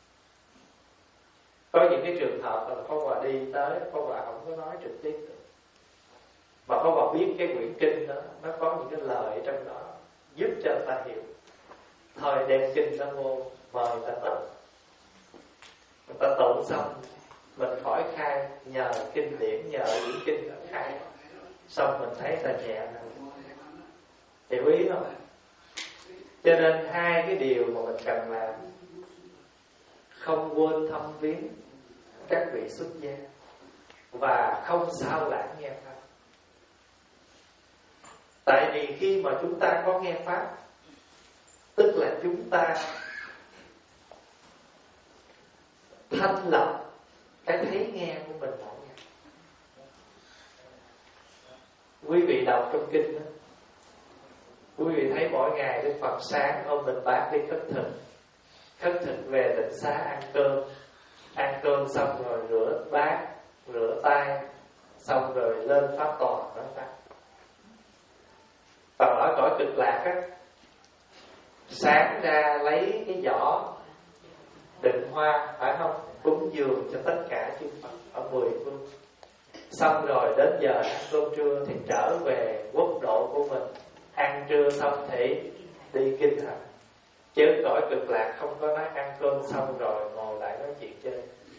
Speaker 2: Có những cái trường hợp là Pháp Hòa đi tới, Pháp Hòa không có nói trực tiếp được, mà Pháp Hòa biết cái quyển kinh đó nó có những cái lời trong đó giúp cho người ta hiểu. Thời đem kinh nó vô, mời người ta tụng. Người ta tụng xong, mình khỏi khai, nhờ kinh điển, nhờ quyển kinh đó khai. Xong mình thấy ta nhẹ rồi. Hiểu ý không? Cho nên hai cái điều mà mình cần làm: không quên thăm viếng các vị xuất gia, và không sao lãng nghe pháp. Tại vì khi mà chúng ta có nghe pháp, tức là chúng ta thanh lọc cái thấy nghe của mình mỗi ngày. Quý vị đọc trong kinh đó, quý vị thấy mỗi ngày Đức Phật sáng ôm mình bát đi khất thực, khất thực về tịnh xá ăn cơm, ăn cơm xong rồi rửa bát, rửa tay, xong rồi lên pháp tòa nói pháp. Còn ở cõi Cực Lạc á, sáng ra lấy cái giỏ đựng hoa, phải không, cúng dường cho tất cả chư Phật ở mười phương. Xong rồi đến giờ ăn cơm trưa thì trở về quốc độ của mình, ăn trưa xong thì đi kinh hành. Chứ cõi Cực Lạc không có nói ăn cơm xong rồi ngồi lại nói chuyện chơi.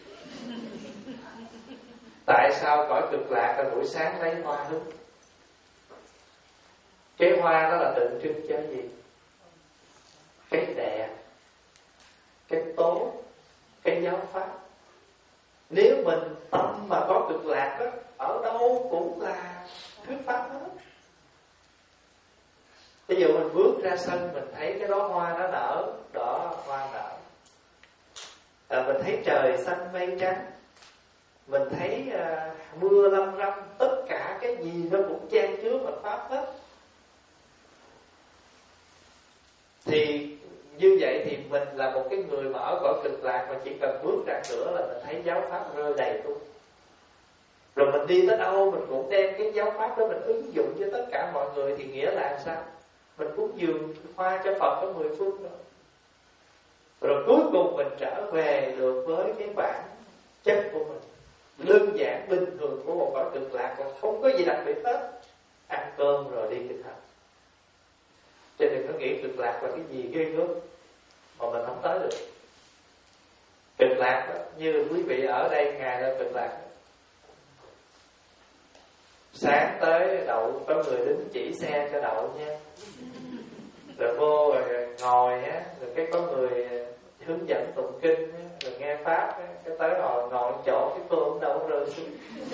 Speaker 2: Tại sao cõi Cực Lạc là buổi sáng lấy hoa hứng? Cái hoa đó là tượng trưng cho gì? Cái đẹp, cái tốt, cái giáo pháp. Nếu mình tâm mà có Cực Lạc đó, ở đâu cũng là thuyết pháp hết. Ví dụ mình bước ra sân, mình thấy cái đó hoa nó nở, đỏ hoa nở, à, mình thấy trời xanh mây trắng, mình thấy à, mưa lâm râm, tất cả cái gì nó cũng chan chứa Phật pháp hết. Thì như vậy thì mình là một cái người mà ở cõi cực lạc, mà chỉ cần bước ra cửa là mình thấy giáo pháp rơi đầy luôn. Rồi mình đi tới đâu mình cũng đem cái giáo pháp đó mình ứng dụng với tất cả mọi người. Thì nghĩa là sao? Mình cúng dường hoa cho Phật có mười phương rồi. Rồi cuối cùng mình trở về được với cái bản chất của mình, đơn giản bình thường của một cõi cực lạc, còn không có gì đặc biệt hết. Ăn cơm rồi đi thực hành. Cho nên đừng có nghĩ cực lạc là cái gì ghê gớm mà mình không tới được. Cực lạc đó, như quý vị ở đây ngày là cực lạc. Sáng tới đậu, có người đứng chỉ xe cho đậu nha. Rồi vô rồi ngồi á, rồi cái có người hướng dẫn tụng kinh á, rồi nghe pháp á, cái tới ngồi ngồi chỗ cái cơm đâu rơi xuống.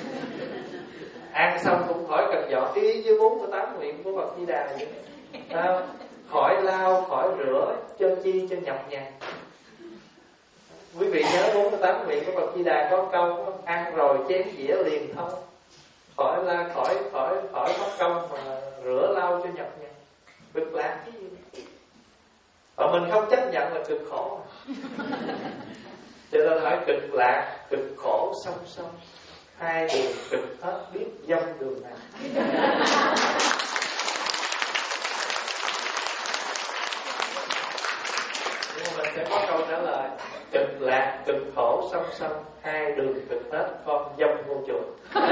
Speaker 2: Ăn xong cũng khỏi cần dọn, y như bốn mươi tám nguyện của Phật Di Đà vậy. À, khỏi lau, khỏi rửa, cho chi cho nhọc nhằn. Quý vị nhớ bốn mươi tám nguyện của Phật Di Đà có câu ăn rồi chén dĩa liền thông. Khỏi la, khỏi khỏi khỏi mất công mà rửa lau cho nhọc nhằn. Cực lạc cái gì? Và mình không chấp nhận là cực khổ. Cho nên hỏi cực lạc, cực khổ song song, hai đường cực hết, biết dâm đường nào. Nhưng mà mình sẽ có câu trả lời: cực lạc, cực khổ song song, hai đường cực hết, con dâm vô chùa.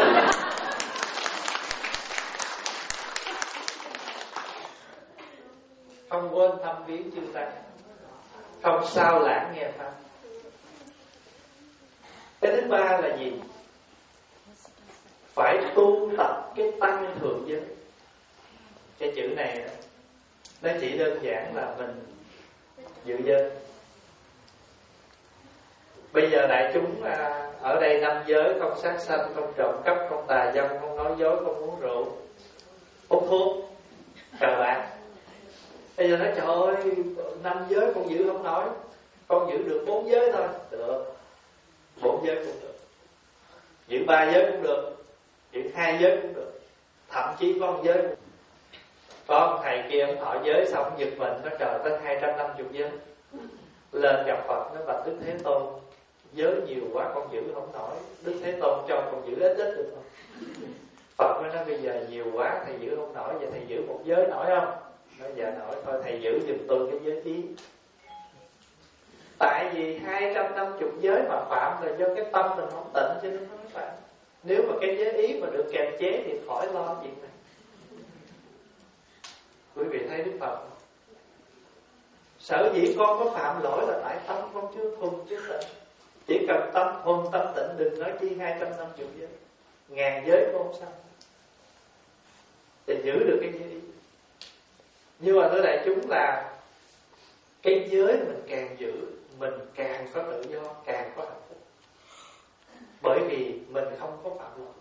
Speaker 2: Không quên thăm viếng chư tăng, không sao lãng nghe pháp. Cái thứ ba là gì? Phải tu tập cái tăng thượng giới. Cái chữ này nó chỉ đơn giản là mình giữ giới. Bây giờ đại chúng à, ở đây năm giới: không sát sanh, không trộm cắp, không tà dâm, không nói dối, không uống rượu, hút thuốc, cờ bạc. Bây giờ nói trời ơi, năm giới con giữ không nổi, con giữ được bốn giới thôi. Được, bốn giới cũng được. Giữ ba giới cũng được, giữ hai giới cũng được, thậm chí có một giới cũng được. Có thầy kia ông thọ giới xong giật mình, nó trời tới hai trăm năm mươi giới. Lên gặp Phật nó bạch Đức Thế Tôn, giới nhiều quá con giữ không nổi. Đức Thế Tôn cho con giữ ít ít được không? Phật mới nói bây giờ nhiều quá thầy giữ không nổi, vậy thầy giữ một giới nổi không? Nói dạ nổi, thôi thầy giữ giùm tôi cái giới ý. Tại vì hai trăm năm mươi giới mà phạm là do cái tâm mình không tịnh cho nên nó mới phạm. Nếu mà cái giới ý mà được kềm chế thì khỏi lo chuyện này. Quý vị thấy Đức Phật không? Sở dĩ con có phạm lỗi là tại tâm con chưa thuần chưa tịnh. Chỉ cần tâm thuần tâm tịnh, đừng nói chi hai trăm năm mươi giới, ngàn giới cũng không sao, để giữ được cái giới ý. Nhưng mà thưa đại chúng là cái giới mình càng giữ, mình càng có tự do, càng có hạnh phúc. Bởi vì mình không có phạm lỗi.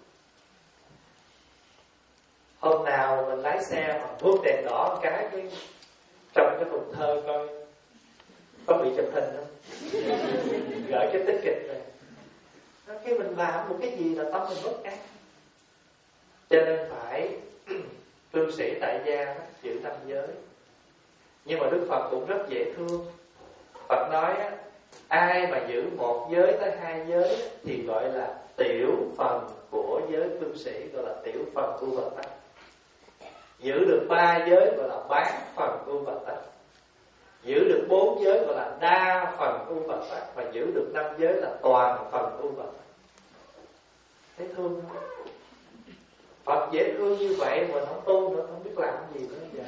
Speaker 2: Hôm nào mình lái xe mà vượt đèn đỏ một cái, cái trong cái thùng thơ coi có bị chụp hình không, gửi cái tích kịch này. Khi mình làm một cái gì là tâm mình bất an. Cho nên phải cư sĩ tại gia giữ năm giới. Nhưng mà Đức Phật cũng rất dễ thương. Phật nói ai mà giữ một giới tới hai giới thì gọi là tiểu phần của giới cư sĩ, gọi là tiểu phần của Phật tắc. Giữ được ba giới gọi là bán phần của Phật tắc. Giữ được bốn giới gọi là đa phần của Phật tắc. Và giữ được năm giới là toàn phần của Phật tắc. Thấy thương không? Phật dễ thương như vậy mà không tu nữa, không biết làm gì nữa giờ.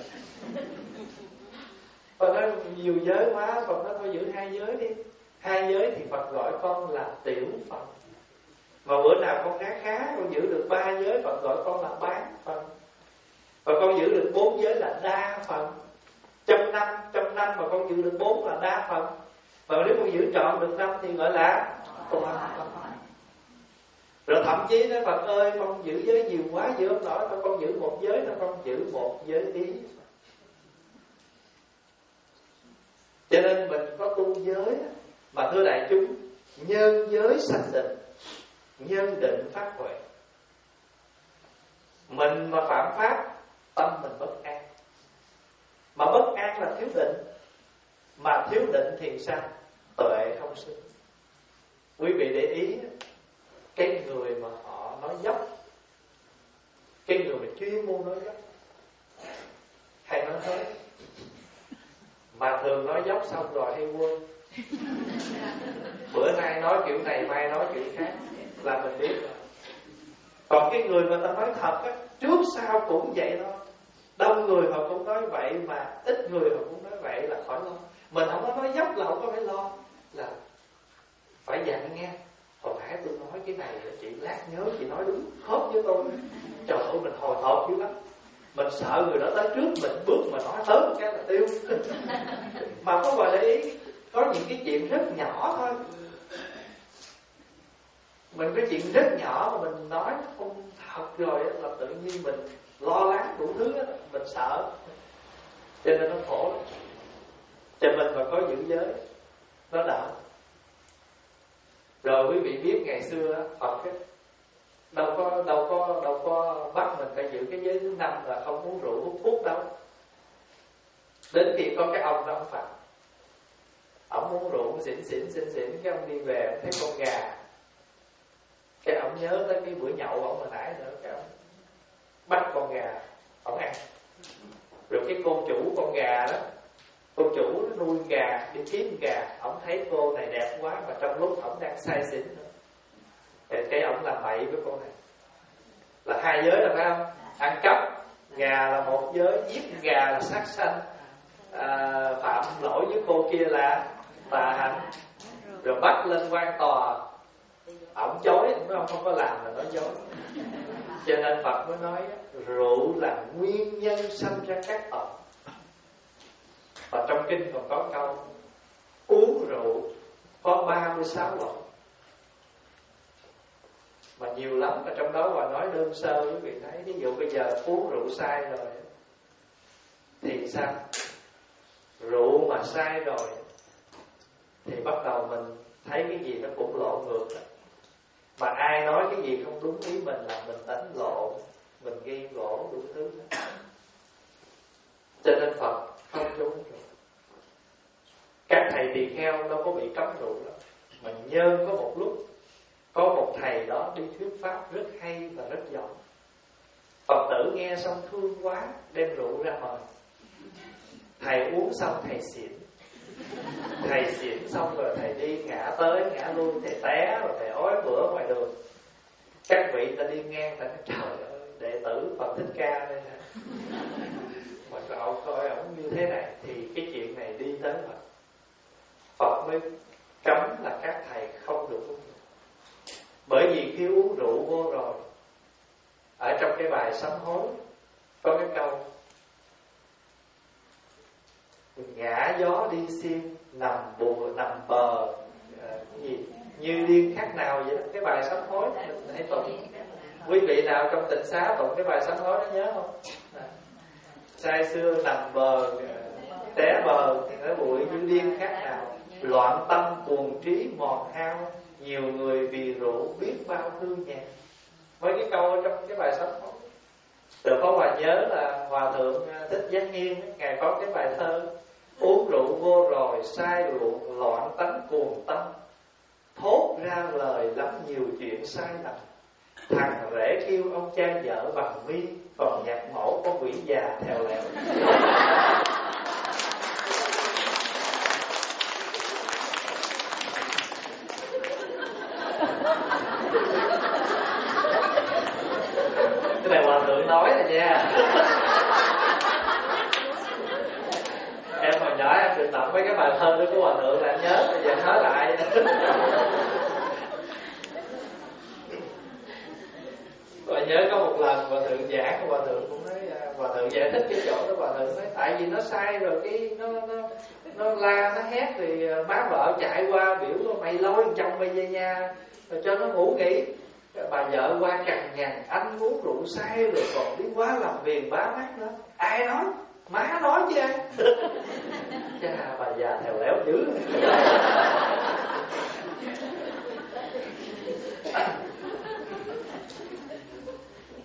Speaker 2: Phật nói nhiều giới quá, Phật nói thôi giữ hai giới đi. Hai giới thì Phật gọi con là tiểu phần. Mà bữa nào con khá khá, con giữ được ba giới, Phật gọi con là bán phần. Và con giữ được bốn giới là đa phần. Trong năm, trong năm mà con giữ được bốn là đa phần. Và nếu con giữ trọn được năm thì gọi là toàn phần. Rồi thậm chí nói Phật ơi, con giữ giới nhiều quá, giữ không nổi, thôi con giữ một giới, thôi con giữ một giới ý. Cho nên mình có tu giới. Mà thưa đại chúng, nhân giới sanh định nhân định phát huệ. Mình mà phạm pháp, tâm mình bất an. Mà bất an là thiếu định. Mà thiếu định thì sao? Tuệ không sinh. Quý vị để ý, cái người mà họ nói dốc, cái người mà chuyên môn nói dốc hay nói hết, mà thường nói dốc xong rồi hay quên. Bữa nay nói kiểu này, mai nói kiểu khác, là mình biết rồi. Còn cái người mà ta nói thật á, trước sau cũng vậy thôi. Đông người họ cũng nói vậy, mà ít người họ cũng nói vậy, là khỏi lo. Mình không có nói dốc là không có phải lo, là phải dặn nghe. Hồi nãy tôi nói cái này, chị lát nhớ chị nói đúng khớp với tôi. Trời ơi, mình hồi hộp dữ lắm. Mình sợ người đó tới trước mình bước mà nói tới một cái là tiêu. Mà có bà để ý, có những cái chuyện rất nhỏ thôi, mình cái chuyện rất nhỏ mà mình nói không thật rồi là tự nhiên mình lo lắng đủ thứ đó, mình sợ, cho nên nó khổ lắm. Cho mình mà có giữ giới nó đỡ. Rồi quý vị biết ngày xưa Phật ấy, đâu có đâu có đâu có bắt mình phải giữ cái giới thứ năm là không uống rượu hút thuốc đâu. Đến khi có cái ông đó ông Phật, ông uống rượu xỉn xỉn xỉn xỉn, cái ông đi về ông thấy con gà, cái ông nhớ tới cái bữa nhậu ông hồi nãy nữa, cái ông bắt con gà ông ăn. Rồi cái cô chủ con gà đó, cô chủ nuôi gà đi kiếm gà, ông thấy cô này đẹp quá mà trong lúc ông đang say xỉn nữa, thì cái ông làm bậy với cô này. Là hai giới là phải không? Ăn cắp gà là một giới, giết gà là sát sanh, à, phạm lỗi với cô kia là tà hạnh. Rồi bắt lên quan tòa, ổng chối, ông không có làm là nói dối. Cho nên Phật mới nói rượu là nguyên nhân sanh ra các tội. Và trong kinh còn có câu uống rượu có ba mươi sáu loại, mà nhiều lắm. Và trong đó Hòa nói đơn sơ quý vị thấy. Ví dụ bây giờ uống rượu sai rồi thì sao? Rượu mà sai rồi thì bắt đầu mình thấy cái gì nó cũng lộn ngược đó. Mà ai nói cái gì không đúng ý mình là mình đánh lộn, mình ghi gỗ đủ thứ đó. Cho nên Phật không cho uống rượu. Các thầy tỳ kheo đâu có bị cấm rượu đâu. Mà nhân có một lúc có một thầy đó đi thuyết pháp rất hay và rất giỏi. Phật tử nghe xong thương quá, đem rượu ra mời. Thầy uống xong thầy xỉn. Thầy xỉn xong rồi thầy đi ngã tới ngã lui, thầy té rồi thầy ói bữa ngoài đường. Các vị ta đi ngang ta nói trời ơi, đệ tử Phật Thích Ca đây nè, mà cậu coi ổng như thế này thì cái chuyện này đi tới Phật. Phật mới cấm là các thầy không được uống rượu. Bởi vì khi uống rượu vô rồi, ở trong cái bài sám hối có cái câu ngã gió đi xiên, nằm bùa nằm bờ, à, cái gì như điên khác nào vậy đó. Cái bài sám hối mình hãy tụng. Quý vị nào trong tịnh xá tụng cái bài sám hối đó nhớ không? À, say xưa nằm bờ, té bờ ở bụi như điên khác nào, loạn tâm cuồng trí mòn hao, nhiều người vì rượu biết bao thương nhàn. Mấy cái câu ở trong cái bài sám hối. Từ có Hòa nhớ là Hòa thượng Thích Giác Nghiên, ngài có cái bài thơ uống rượu vô rồi sai rượu loạn tánh cuồng tâm, thốt ra lời lắm nhiều chuyện sai lầm. Thằng rể kêu ông cha vợ bằng mi, còn nhạc mẫu có quỷ già theo lẹo. Cái này Hòa thượng nói rồi nha. Em hồi nhỏ em được đọc mấy cái bài thơ đó của Hòa thượng là em nhớ, bây giờ nói lại. Và nhớ có một lần Hòa thượng giảng, Hòa thượng cũng nói, Hòa thượng giải thích cái chỗ đó, Hòa thượng nói tại vì nó sai rồi, cái nó nó nó la nó hét thì má vợ chạy qua biểu mày lôi chồng mày về nhà rồi cho nó ngủ nghỉ. Bà vợ qua cằn nhằn, anh uống rượu say rồi còn đi quá làm viền bá mắt nữa. Ai nói? Má nói chứ ai. Chà, bà già thèo léo dữ.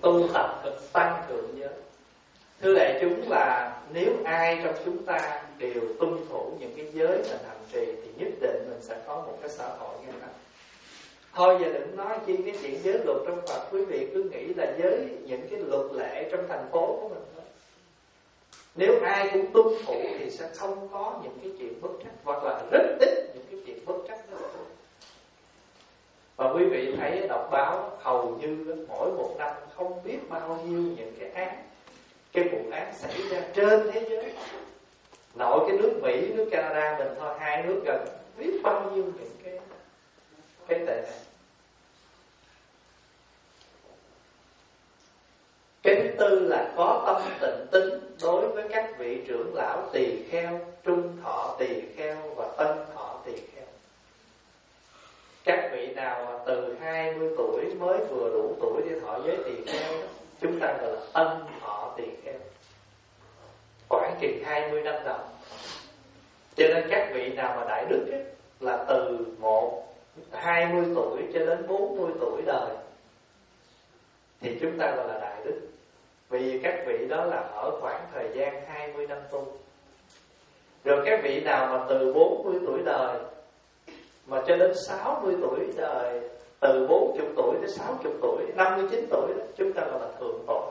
Speaker 2: tu tập thực tăng thượng giới. Thưa đại chúng, là nếu ai trong chúng ta đều tuân thủ những cái giới mình hành trì thì nhất định mình sẽ có một cái xã hội như thế. Thôi giờ đừng nói chi cái chuyện giới luật trong Phật, quý vị cứ nghĩ là giới những cái luật lệ trong thành phố của mình thôi. Nếu ai cũng tuân thủ thì sẽ không có những cái chuyện bất trắc, hoặc là rất ít những cái chuyện bất trắc đó. Và quý vị thấy đọc báo hầu như mỗi một năm không biết bao nhiêu những cái án, cái vụ án xảy ra trên thế giới. Nội cái nước Mỹ, nước Canada mình thôi, hai nước gần, biết bao nhiêu những cái cái tệ này. Cái thứ tư là có tâm tịnh tín đối với các vị trưởng lão tỳ kheo, trung thọ tỳ kheo và tân thọ tỳ kheo. Các vị nào mà từ hai mươi tuổi mới vừa đủ tuổi để thọ giới tỳ kheo, chúng ta gọi là tân thọ tỳ kheo, khoảng chừng hai mươi năm đầu. Cho nên các vị nào mà đại đức ấy, là từ một hai mươi tuổi cho đến bốn mươi tuổi đời thì chúng ta gọi là đại đức. Vì các vị đó là ở khoảng thời gian hai mươi năm tu. Rồi các vị nào mà từ bốn mươi tuổi đời mà cho đến sáu mươi tuổi đời, từ bốn mươi tuổi đến sáu mươi tuổi, năm mươi chín tuổi đó, chúng ta gọi là thượng tọa.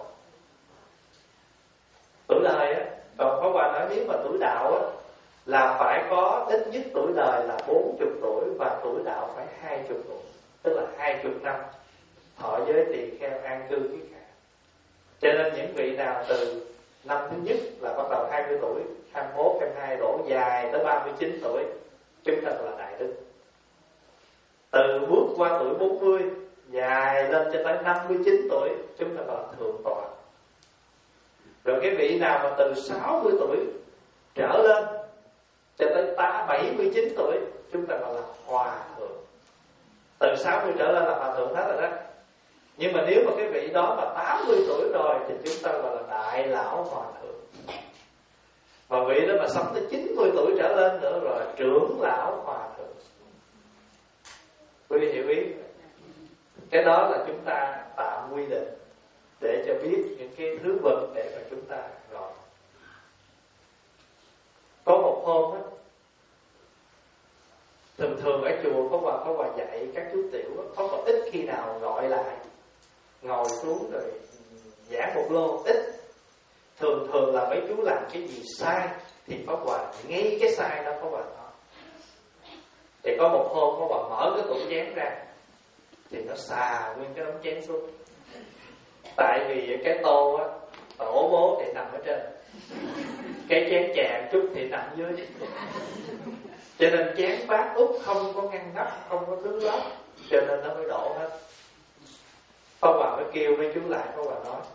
Speaker 2: Tuổi đời á, còn có bà nói nếu mà tuổi đạo á là phải có ít nhất tuổi đời là bốn mươi tuổi và tuổi đạo phải hai mươi tuổi, tức là hai mươi năm thọ giới tỳ kheo an cư kiết hạ. Cho nên những vị nào từ năm thứ nhất là bắt đầu hai mươi tuổi, hai mươi mốt, hai mươi hai đổ dài tới ba mươi chín tuổi, chúng ta gọi là đại đức. Từ bước qua tuổi bốn mươi dài lên cho tới năm mươi chín tuổi, chúng ta gọi là thượng tọa. Rồi cái vị nào mà từ sáu mươi tuổi trở lên cho tới bảy mươi chín tuổi, chúng ta gọi là hòa thượng. Từ sáu mươi trở lên là hòa thượng hết rồi đó. Nhưng mà nếu mà cái vị đó mà tám mươi tuổi rồi thì chúng ta gọi là đại lão hòa thượng. Và vị đó mà sống tới chín mươi tuổi trở lên nữa rồi trưởng lão hòa thượng. Quý vị hiểu ý? Cái đó là chúng ta tạm quy định để cho biết những cái thứ vật để mà chúng ta gọi. Có một hôm á, thường thường ở chùa có bà có bà dạy các chú tiểu á, có một ít khi nào gọi lại ngồi xuống rồi giảng một lô ít. Thường thường là mấy chú làm cái gì sai thì có bà ngay cái sai đó có bà nói. Thì có một hôm có bà mở cái tủ chén ra thì nó xà nguyên cái đống chén xuống. Tại vì cái tô á, tổ bố thì nằm ở trên, cái chén chè chút thì nằm dưới, cho nên chén bát úp không có ngăn nắp, không có thứ lót, cho nên nó mới đổ hết. Pháp Hòa mới kêu mấy chú lại, Pháp Hòa nói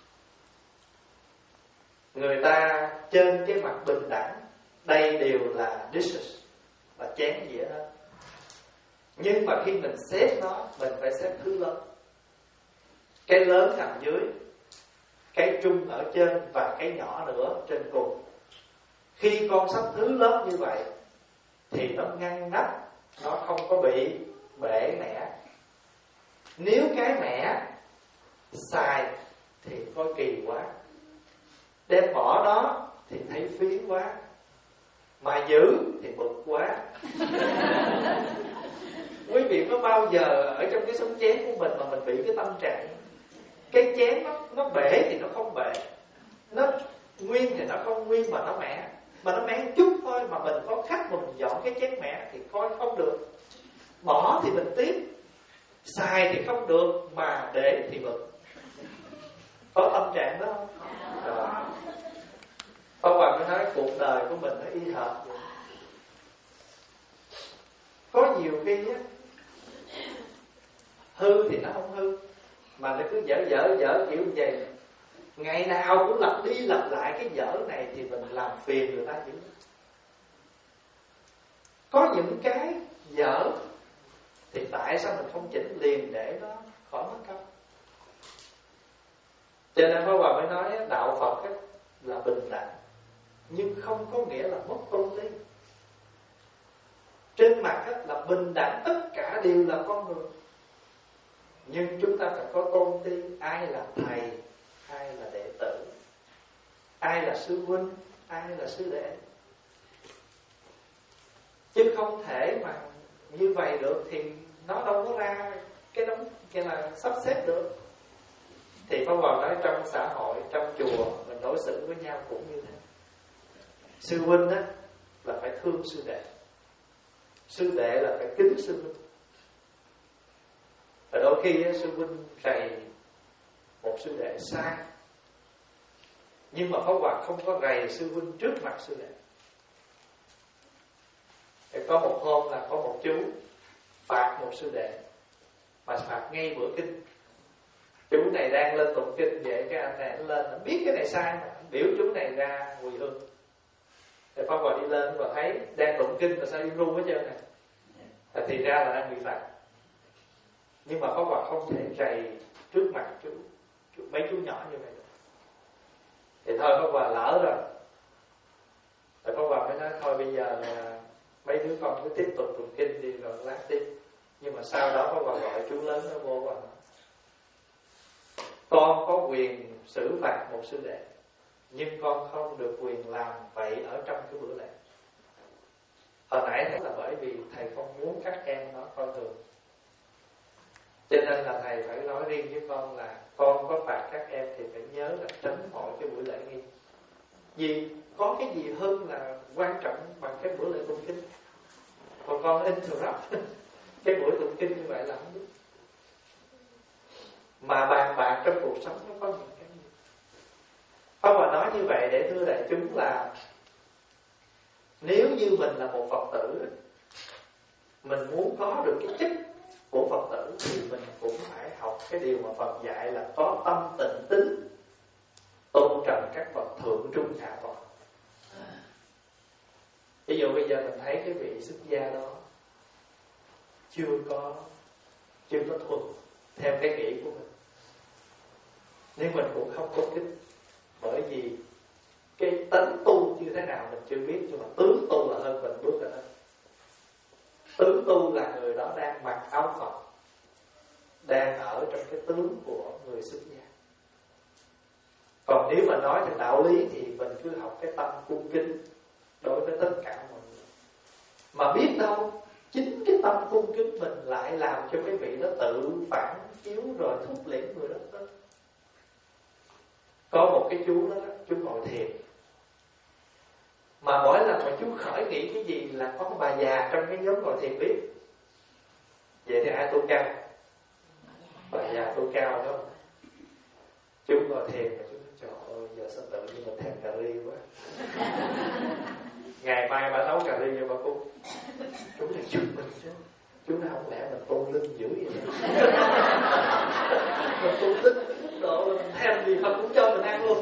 Speaker 2: người ta trên cái mặt bình đẳng đây đều là dishes, là chén dĩa hết. Nhưng mà khi mình xếp nó, mình phải xếp thứ lớn. Cái lớn nằm dưới, cái trung ở trên và cái nhỏ nữa trên cùng. Khi con sắp thứ lớn như vậy thì nó ngăn nắp, nó không có bị bể mẻ. Nếu cái mẻ xài thì coi kỳ quá, đem bỏ đó thì thấy phí quá, mà giữ thì bực quá. Quý vị có bao giờ ở trong cái sống chén của mình mà mình bị cái tâm trạng cái chén nó, nó bể thì nó không bể, nó nguyên thì nó không nguyên mà nó mẻ, mà nó mẻ chút thôi, mà mình có khách mà mình dọn cái chén mẻ thì coi không được, bỏ thì mình tiếc, xài thì không được, mà để thì bực. Có tâm trạng đó không? Rồi. Pháp Hòa mới nói cuộc đời của mình nó y hệt vậy. Có nhiều khi á, hư thì nó không hư, mà nó cứ dở dở dở kiểu vậy, ngày nào cũng lặp đi lặp lại cái dở này thì mình làm phiền người ta dữ. Có những cái dở thì tại sao mình không chỉnh liền để nó khỏi mất công? Cho nên Pháp Hòa mới nói đạo Phật là bình đẳng, nhưng không có nghĩa là mất tôn ti. Trên mặt là bình đẳng, tất cả đều là con người. Nhưng chúng ta phải có tôn ti. Ai là thầy, ai là đệ tử, ai là sư huynh, ai là sư đệ. Chứ không thể mà như vậy được thì nó đâu có ra cái đống cái là sắp xếp được. Thì Pháp Hòa nói trong xã hội, trong chùa mình đối xử với nhau cũng như thế. Sư huynh á là phải thương sư đệ, sư đệ là phải kính sư huynh. Và đôi khi á, sư huynh rầy một sư đệ sai, nhưng mà Pháp Hòa không có rầy sư huynh trước mặt sư đệ. Thì có một hôm là có một chú phạt một sư đệ, mà phạt ngay bữa kinh. Chú này đang lên tụng kinh, vậy cái anh này anh lên, anh biết cái này sai mà anh biểu chú này ra hồi hương. Thì Pháp Hòa đi lên và thấy đang tụng kinh mà sao im ru hết trơn này. Thì ra là đang bị phạt. Nhưng mà Pháp Hòa không thể rầy trước mặt chú, chú mấy chú nhỏ như vậy. Thì thôi Pháp Hòa lỡ rồi. Thì Pháp Hòa mới nói thôi bây giờ là mấy đứa con cứ tiếp tục tụng kinh đi rồi lát đi. Nhưng mà sau đó Pháp Hòa gọi chú lớn nó vô và nói: con có quyền xử phạt một sư đệ, nhưng con không được quyền làm vậy ở trong cái bữa lễ. Hồi nãy thầy là bởi vì thầy không muốn các em nó coi thường, cho nên là thầy phải nói riêng với con là con có phạt các em thì phải nhớ là tránh mọi cái buổi lễ nghi. Vì có cái gì hơn là quan trọng bằng cái buổi lễ tụng kinh. Còn con interrupt cái buổi tụng kinh như vậy là không biết. Mà bàn bạc trong cuộc sống nó có những cái gì. Pháp Hòa nói như vậy để thưa đại chúng là nếu như mình là một Phật tử, mình muốn có được cái chức của Phật tử thì mình cũng phải học cái điều mà Phật dạy là có tâm tịnh tín, tôn trọng các bậc thượng trung hạ tọa. Ví dụ bây giờ mình thấy cái vị xuất gia đó chưa có chưa có thuần theo cái nghĩ của mình, nhưng mình cũng không có kính, bởi vì cái tánh tu như thế nào mình chưa biết, nhưng mà tướng tu là hơn mình bước rồi đó. Tướng tu là người đó đang mặc áo Phật, đang ở trong cái tướng của người xuất gia. Còn nếu mà nói theo đạo lý thì mình cứ học cái tâm cung kính đối với tất cả mọi người. Mà biết đâu chính cái tâm cung kính mình lại làm cho cái vị đó tự phản chiếu rồi thúc liễm người đó. Có một cái chú đó, chú ngồi thiền, mà mỗi lần mà chú khởi nghĩ cái gì là có bà già trong cái nhóm ngồi thiền biết. Vậy thì ai tu cao? Bà già tu cao đó. Chú ngồi thiền mà chú nói trời ơi giờ sao tự nhiên mình thèm cà ri quá. Ngày mai bà nấu cà ri cho bà cúng. Chú này chụp mình chứ. Chú nói không lẽ mình tu linh dữ vậy? Mình tu linh mức độ mình thèm gì Phật cũng cho mình ăn luôn.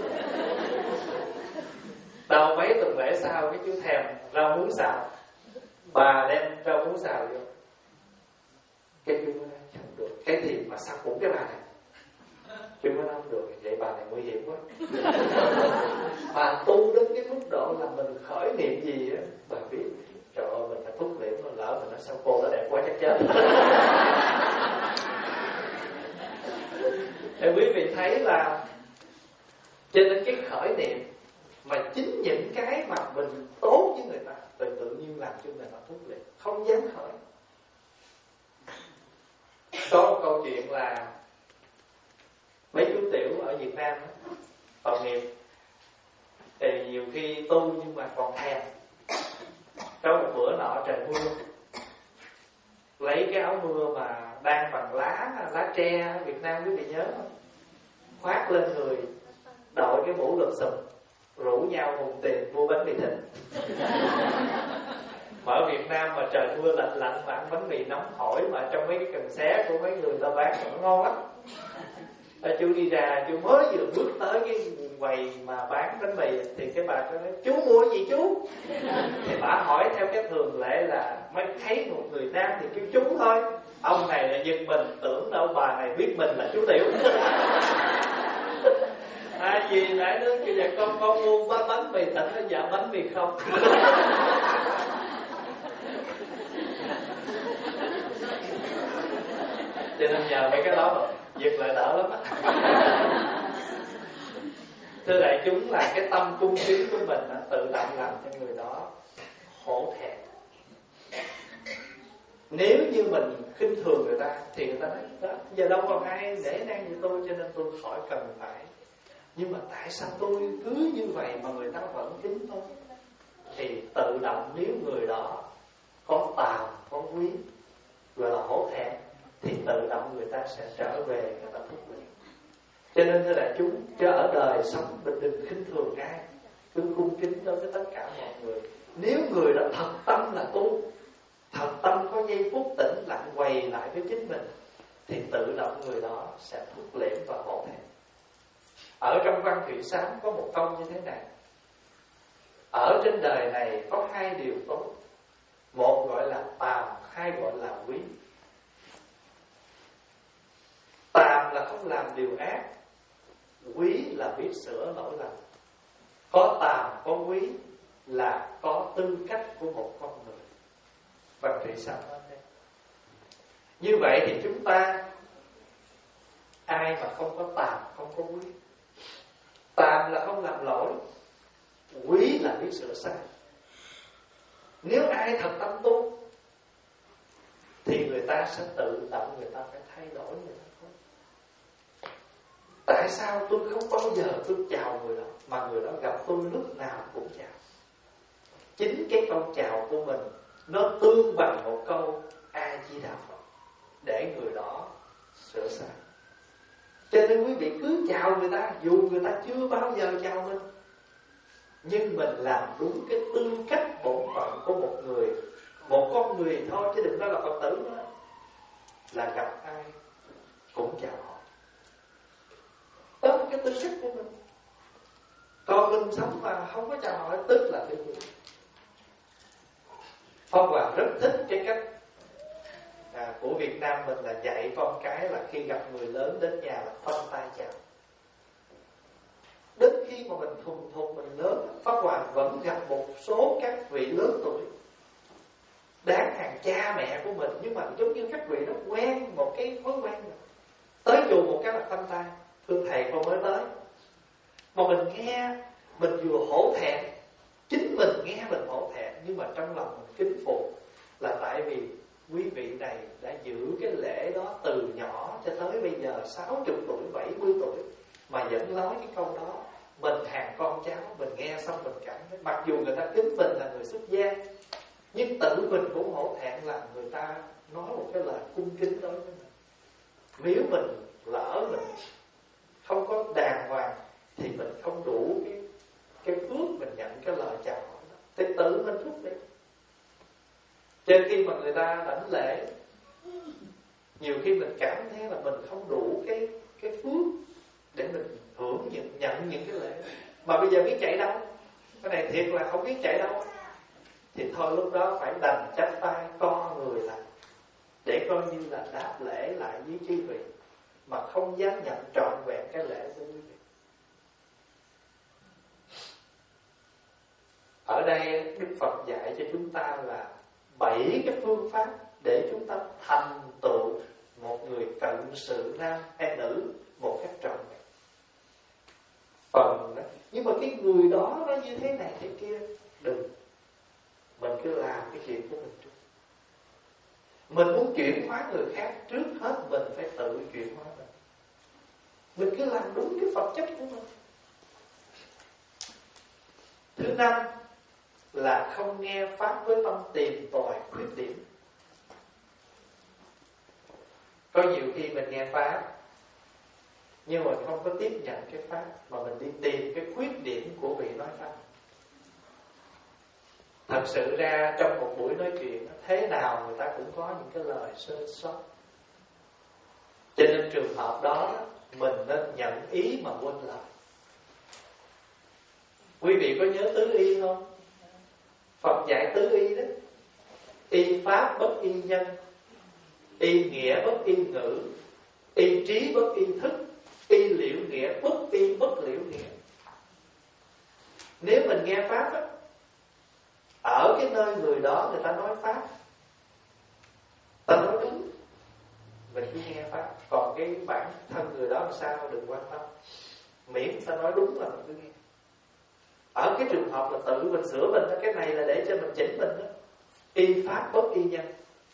Speaker 2: Đầu mấy tuần lễ sau cái chú thèm rau muống xào, bà đem rau muống xào vô, cái chú nói không được, cái gì mà sao cũng cái bà này. Chú nói không được, vậy bà này nguy hiểm quá. Bà tu đến cái mức độ là mình khởi niệm gì á, bà biết trời ơi mình phải thúc liễm, nó lỡ mình nói sao cô đó đẹp quá chắc chết. Thì quý vị thấy là cho nên cái khởi niệm mà chính những cái mà mình tốt với người ta tự tự nhiên làm cho người ta thúc liễm, không dám khởi. Có một câu chuyện là mấy chú tiểu ở Việt Nam tội nghiệp thì nhiều khi tu nhưng mà còn thèm. Có một bữa nọ trời mưa, lấy cái áo mưa mà đang bằng lá lá tre Việt Nam quý vị nhớ không, khoác lên người, đội cái mũ lụp xùm, rủ nhau hùng tiền mua bánh mì thịt. Mà ở Việt Nam mà trời mưa lạnh lạnh mà ăn bánh mì nóng hổi mà trong mấy cái cần xé của mấy người ta bán nó ngon lắm. Và chú đi ra, chú mới vừa bước tới cái quầy mà bán bánh mì thì cái bà có nói chú mua gì chú? Thì bà hỏi theo cái thường lệ là mới thấy một người nam thì kêu chú thôi. Ông này là giật mình, tưởng đâu bà này biết mình là chú Tiểu. À gì nãy nữa kêu dạ con con mua bánh, bánh mì thịt nó dạ bánh mì không. Cho nên nhờ mấy cái đó giật lại đỡ lắm á. Thưa đại chúng, là cái tâm cung kính của mình á, tự động làm cho người đó hổ thẹn. Nếu như mình khinh thường người ta thì người ta nói đó, giờ đâu còn ai để nang như tôi, cho nên tôi khỏi cần phải. Nhưng mà tại sao tôi cứ như vậy mà người ta vẫn kính tôi? Thì tự động nếu người đó có tàm, có quý, gọi là hổ thẹn, thì tự động người ta sẽ trở về người ta thúc luyện. Cho nên thưa đại chúng, cho ở đời sống mình đừng khinh thường ai, cứ cung kính đối với tất cả mọi người. Nếu người đã thật tâm là tu, thật tâm có giây phút tĩnh lặng quay lại với chính mình, thì tự động người đó sẽ thúc liễm và hổ thẹn. Ở trong Văn Thủy Sám có một câu như thế này: ở trên đời này có hai điều tốt, một gọi là tàm, hai gọi là quý. Tàm là không làm điều ác, quý là biết sửa lỗi lầm. Có tàm, có quý là có tư cách của một con người. Văn Thủy Sám nói thế. Như vậy thì chúng ta ai mà không có tàm, không có quý? Tàm là không làm lỗi, quý là biết sửa sai. Nếu ai thật tâm tu thì người ta sẽ tự động người ta phải thay đổi người ta thôi. Tại sao tôi không bao giờ tôi chào người đó, mà người đó gặp tôi lúc nào cũng chào? Chính cái câu chào của mình nó tương bằng một câu A Di Đà Phật để người đó sửa sai. Cho nên quý vị cứ chào người ta, dù người ta chưa bao giờ chào mình, nhưng mình làm đúng cái tư cách bổn phận của một người, một con người thôi, chứ đừng nói là Phật tử nữa. Là gặp ai cũng chào họ, đó là cái tư cách của mình. Còn mình sống mà không có chào hỏi tức là cái gì? Pháp Hòa rất thích cái cách à, của Việt Nam mình là dạy con cái là khi gặp người lớn đến nhà là phân tay chào. Đến khi mà mình thuần thục mình lớn, Pháp Hòa vẫn gặp một số các vị lớn tuổi đáng hàng cha mẹ của mình, nhưng mà giống như các vị nó quen một cái thói quen rồi. Tới chùa một cái là phân tay, thưa thầy con mới tới. Mà mình nghe, mình vừa hổ thẹn, chính mình nghe mình hổ thẹn, nhưng mà trong lòng mình kính phục, là tại vì quý vị này đã giữ cái lễ đó từ nhỏ cho tới bây giờ sáu mươi tuổi, bảy mươi tuổi mà vẫn nói cái câu đó. Mình hàng con cháu, mình nghe xong mình cảm thấy, mặc dù người ta kính mình là người xuất gia, nhưng tự mình cũng hổ thẹn là người ta nói một cái lời cung kính đối với mình. Nếu mình lỡ mình không có đàng hoàng thì mình không đủ cái cái phước mình nhận cái lời chào hỏi đó, thì tự mình thúc đi. Cho nên khi mà người ta đảnh lễ, nhiều khi mình cảm thấy là mình không đủ cái cái phước để mình hưởng nhận, nhận những cái lễ. Mà bây giờ biết chạy đâu, cái này thiệt là không biết chạy đâu, thì thôi lúc đó phải đành chắp tay co người lại để coi như là đáp lễ lại với chư vị, mà không dám nhận trọn vẹn cái lễ của quý vị. Ở đây Đức Phật dạy cho chúng ta là bảy cái phương pháp để chúng ta thành tựu một người cận sự nam hay nữ một cách trọn vẹn. Phần đó, nhưng mà cái người đó nó như thế này thế kia, đừng. Mình cứ làm cái chuyện của mình trước. Mình muốn chuyển hóa người khác, trước hết mình phải tự chuyển hóa mình. Mình cứ làm đúng cái phẩm chất của mình. Thứ năm là không nghe pháp với tâm tìm tòi khuyết điểm. Có nhiều khi mình nghe pháp nhưng mình không có tiếp nhận cái pháp, mà mình đi tìm cái khuyết điểm của vị nói pháp. Thật sự ra trong một buổi nói chuyện, thế nào người ta cũng có những cái lời sơ sót. Cho nên trường hợp đó mình nên nhận ý mà quên lời. Quý vị có nhớ tứ y không? Phật dạy tứ y đó: y pháp bất y nhân, y nghĩa bất y ngữ, y trí bất y thức, y liễu nghĩa bất y bất liễu nghĩa. Nếu mình nghe pháp á, ở cái nơi người đó người ta nói pháp, ta nói đúng, mình cứ nghe cái bản thân người đó làm sao đừng quan tâm, miễn ta nói đúng là mình cứ nghe. Ở cái trường hợp là tự mình sửa mình đó, cái này là để cho mình chỉnh mình đó. Y pháp bất y nhân,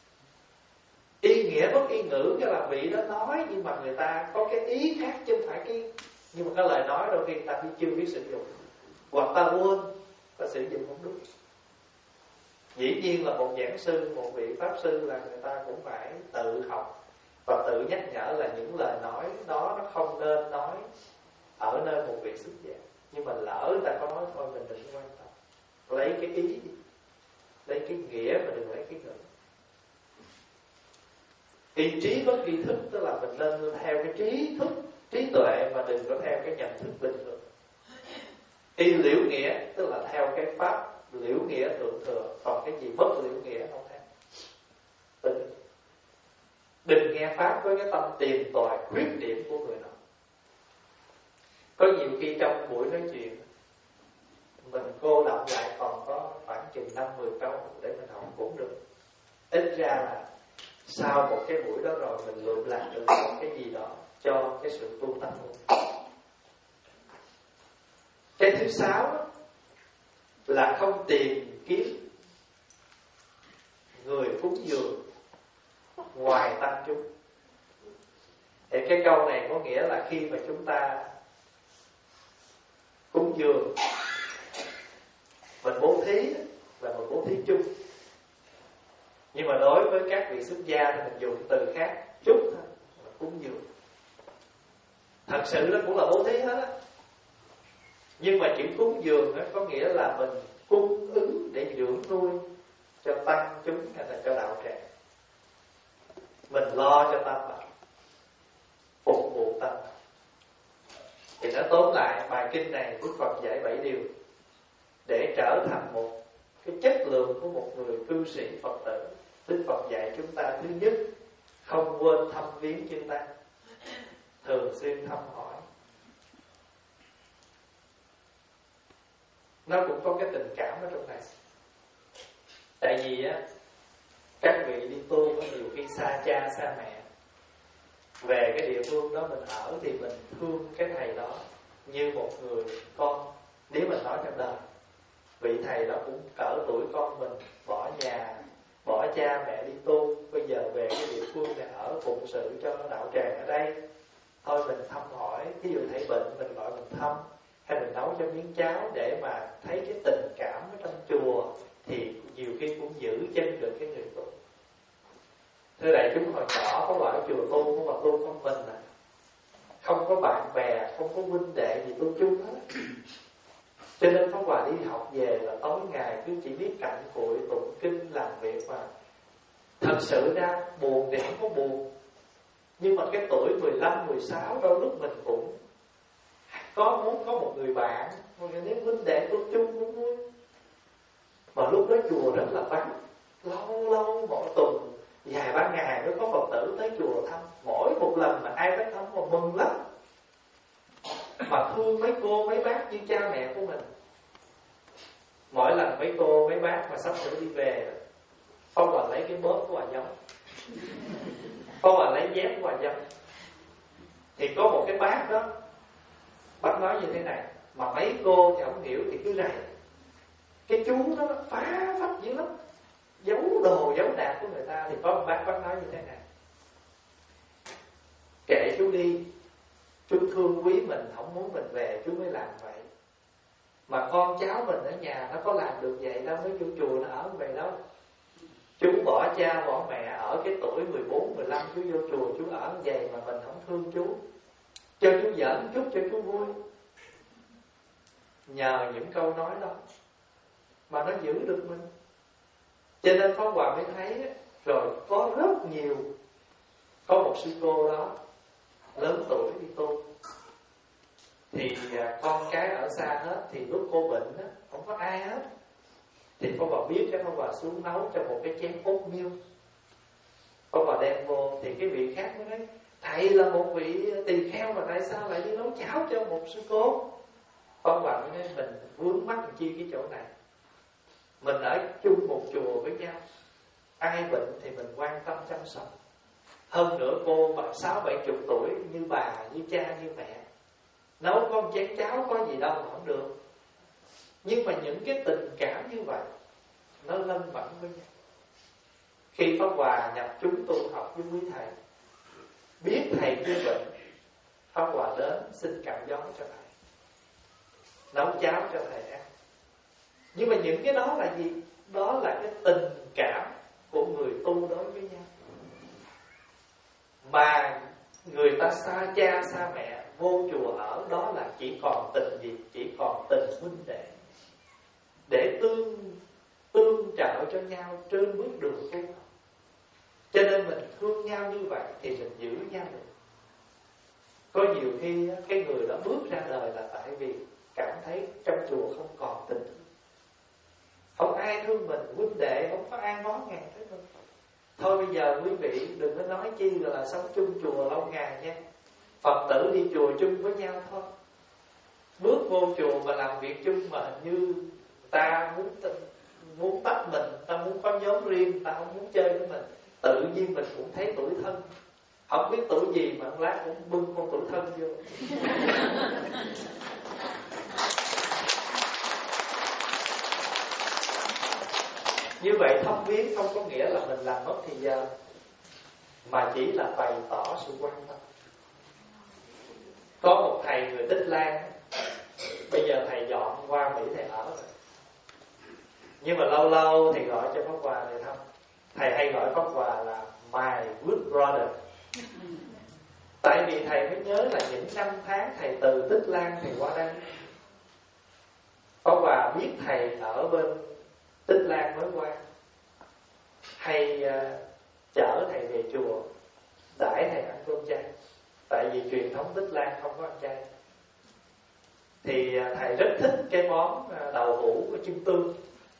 Speaker 2: y nghĩa bất y ngữ, cái là vị đó nói nhưng mà người ta có cái ý khác chứ không phải cái, nhưng mà cái lời nói đôi khi người ta chưa biết sử dụng, hoặc ta quên, ta sử dụng không đúng. Dĩ nhiên là một giảng sư, một vị pháp sư là người ta cũng phải tự học và tự nhắc nhở là những lời nói đó nó không nên nói ở nơi một vị xuất gia. Nhưng mà lỡ người ta có nói thôi mình đừng quan tâm, lấy cái ý, lấy cái nghĩa mà đừng lấy cái ngữ. Y trí bất y thức, tức là mình nên theo cái trí thức, trí tuệ mà đừng có theo cái nhận thức bình thường. Y liễu nghĩa, tức là theo cái pháp liễu nghĩa thượng thừa, còn cái gì bất liễu nghĩa không theo. Đừng, đừng nghe pháp với cái tâm tìm tòi khuyết điểm của người nào. Có nhiều khi trong buổi nói chuyện mình cô đọc lại còn có khoảng chừng năm mười câu để mình học cũng được. Ít ra là sau một cái buổi đó rồi mình lượm lại được một cái gì đó cho cái sự tu tập của mình. Cái thứ sáu là không tìm kiếm người cúng dường ngoài tăng chúng. Thì cái câu này có nghĩa là khi mà chúng ta cúng dường, mình bố thí là mình bố thí chung. Nhưng mà đối với các vị xuất gia thì mình dùng từ khác chút thôi, là cúng dường. Thật sự nó cũng là bố thí hết á. Nhưng mà chữ cúng dường đó có nghĩa là mình cung ứng để dưỡng nuôi cho tăng chúng hay là cho đạo tràng. Mình lo cho tam bảo, phục vụ tam bảo. Thì nó tóm lại bài kinh này Đức Phật dạy bảy điều để trở thành một cái chất lượng của một người cư sĩ Phật tử. Đức Phật dạy chúng ta thứ nhất, không quên thăm viếng chư tăng, thường xuyên thăm hỏi. Nó cũng có cái tình cảm ở trong này. Tại vì á, các vị đi tu có nhiều khi xa cha xa mẹ, về cái địa phương đó mình ở thì mình thương cái thầy đó như một người con. Nếu mình nói trong đời, vị thầy đó cũng cỡ tuổi con mình, bỏ nhà, bỏ cha mẹ đi tu, bây giờ về cái địa phương này ở phụng sự cho đạo tràng ở đây. Thôi mình thăm hỏi, ví dụ thầy bệnh mình gọi mình thăm, hay mình nấu cho miếng cháo để mà thấy cái tình cảm ở trong chùa, thì nhiều khi cũng giữ chân được cái người tu. Thưa đại chúng, hồi nhỏ có vào chùa tu, không vào tu không mình à, không có bạn bè, không có huynh đệ gì tu chung hết. Cho nên Pháp Hòa đi học về là tối ngày cứ chỉ biết cặn cụi tụng kinh làm việc mà. Thật sự ra buồn thì không có buồn, nhưng mà cái tuổi mười lăm, mười sáu đôi lúc mình cũng có muốn có một người bạn, một người nếu huynh đệ tu chung cũng vui. Mà lúc đó chùa rất là vắng, lâu lâu mỗi tuần vài ba ngày mới có Phật tử tới chùa thăm. Mỗi một lần mà ai tới thăm mà mừng lắm, mà thương mấy cô mấy bác như cha mẹ của mình. Mỗi lần mấy cô mấy bác mà sắp sửa đi về, Pháp Hòa lấy cái bóp của Hòa giống, Pháp Hòa lấy dép của Hòa giống. Thì có một cái bác đó, bác nói như thế này, mà mấy cô thì không hiểu thì cứ rầy. Cái chú đó phá phách dữ lắm, giấu đồ giấu đạc của người ta. Thì có một bác bác nói như thế này, kệ chú đi, chú thương quý mình, không muốn mình về chú mới làm vậy. Mà con cháu mình ở nhà nó có làm được vậy đâu, mấy chú chùa nó ở về đâu. Chú bỏ cha bỏ mẹ ở cái tuổi mười bốn, mười lăm chú vô chùa chú ở vậy mà mình không thương chú, cho chú giỡn chút cho chú vui. Nhờ những câu nói đó mà nó giữ được mình. Cho nên Pháp Hòa mới thấy rồi có rất nhiều, có một sư cô đó lớn tuổi đi tu, thì con cái ở xa hết, thì lúc cô bệnh đó, không có ai hết. Thì Pháp Hòa biết cái Pháp Hòa xuống nấu cho một cái chén ốt miêu, Pháp Hòa đem vô. Thì cái vị khác mới nói, thầy là một vị tỳ kheo mà tại sao lại đi nấu cháo cho một sư cô? Pháp Hòa mới nói, mình vướng mắc chi cái chỗ này. Mình ở chung một chùa với nhau, ai bệnh thì mình quan tâm chăm sóc, Hơn nữa cô bằng sáu bảy chục tuổi, như bà, như cha, như mẹ, nấu con chén cháo có gì đâu mà không được. Nhưng mà những cái tình cảm như vậy nó lân lẫn với nhau. Khi Pháp Hòa nhập chúng tu học với quý thầy, biết thầy chưa bệnh, Pháp Hòa đến xin cạo gió cho thầy, nấu cháo cho thầy ăn. Nhưng mà những cái đó là gì? Đó là cái tình cảm của người tu đối với nhau. Mà người ta xa cha xa mẹ, vô chùa ở, đó là chỉ còn tình gì? Chỉ còn tình huynh đệ, để tương tương trợ cho nhau trên bước đường tu học. Cho nên mình thương nhau như vậy thì mình giữ nhau được. Có nhiều khi cái người đó bước ra đời là tại vì cảm thấy trong chùa không còn tình, không ai thương mình, huynh đệ không có ai ngó ngàng tới mình. Thôi bây giờ quý vị đừng có nói chi là, là sống chung chùa lâu ngày nha. Phật tử đi chùa chung với nhau thôi. Bước vô chùa mà làm việc chung mà hình như ta muốn muốn tách mình, ta muốn có nhóm riêng, ta không muốn chơi với mình, tự nhiên mình cũng thấy tủi thân. Không biết tuổi gì mà lát cũng bưng con tủi thân vô. Như vậy thâm viếng không có nghĩa là mình làm mất thời gian, mà chỉ là bày tỏ sự quan tâm. Có một thầy người Tích Lan, bây giờ thầy dọn qua Mỹ thầy ở rồi, nhưng mà lâu lâu thì gọi cho Pháp Hòa để thăm. Thầy hay gọi Pháp Hòa là my good brother. Tại vì thầy mới nhớ là những năm tháng thầy từ Tích Lan thầy qua đây, Pháp Hòa biết thầy ở bên Tích Lan mới qua, hay uh, chở thầy về chùa, đãi thầy ăn cơm chay. Tại vì truyền thống Tích Lan không có ăn chay. Thì uh, thầy rất thích cái món uh, đậu hũ của chưng tương,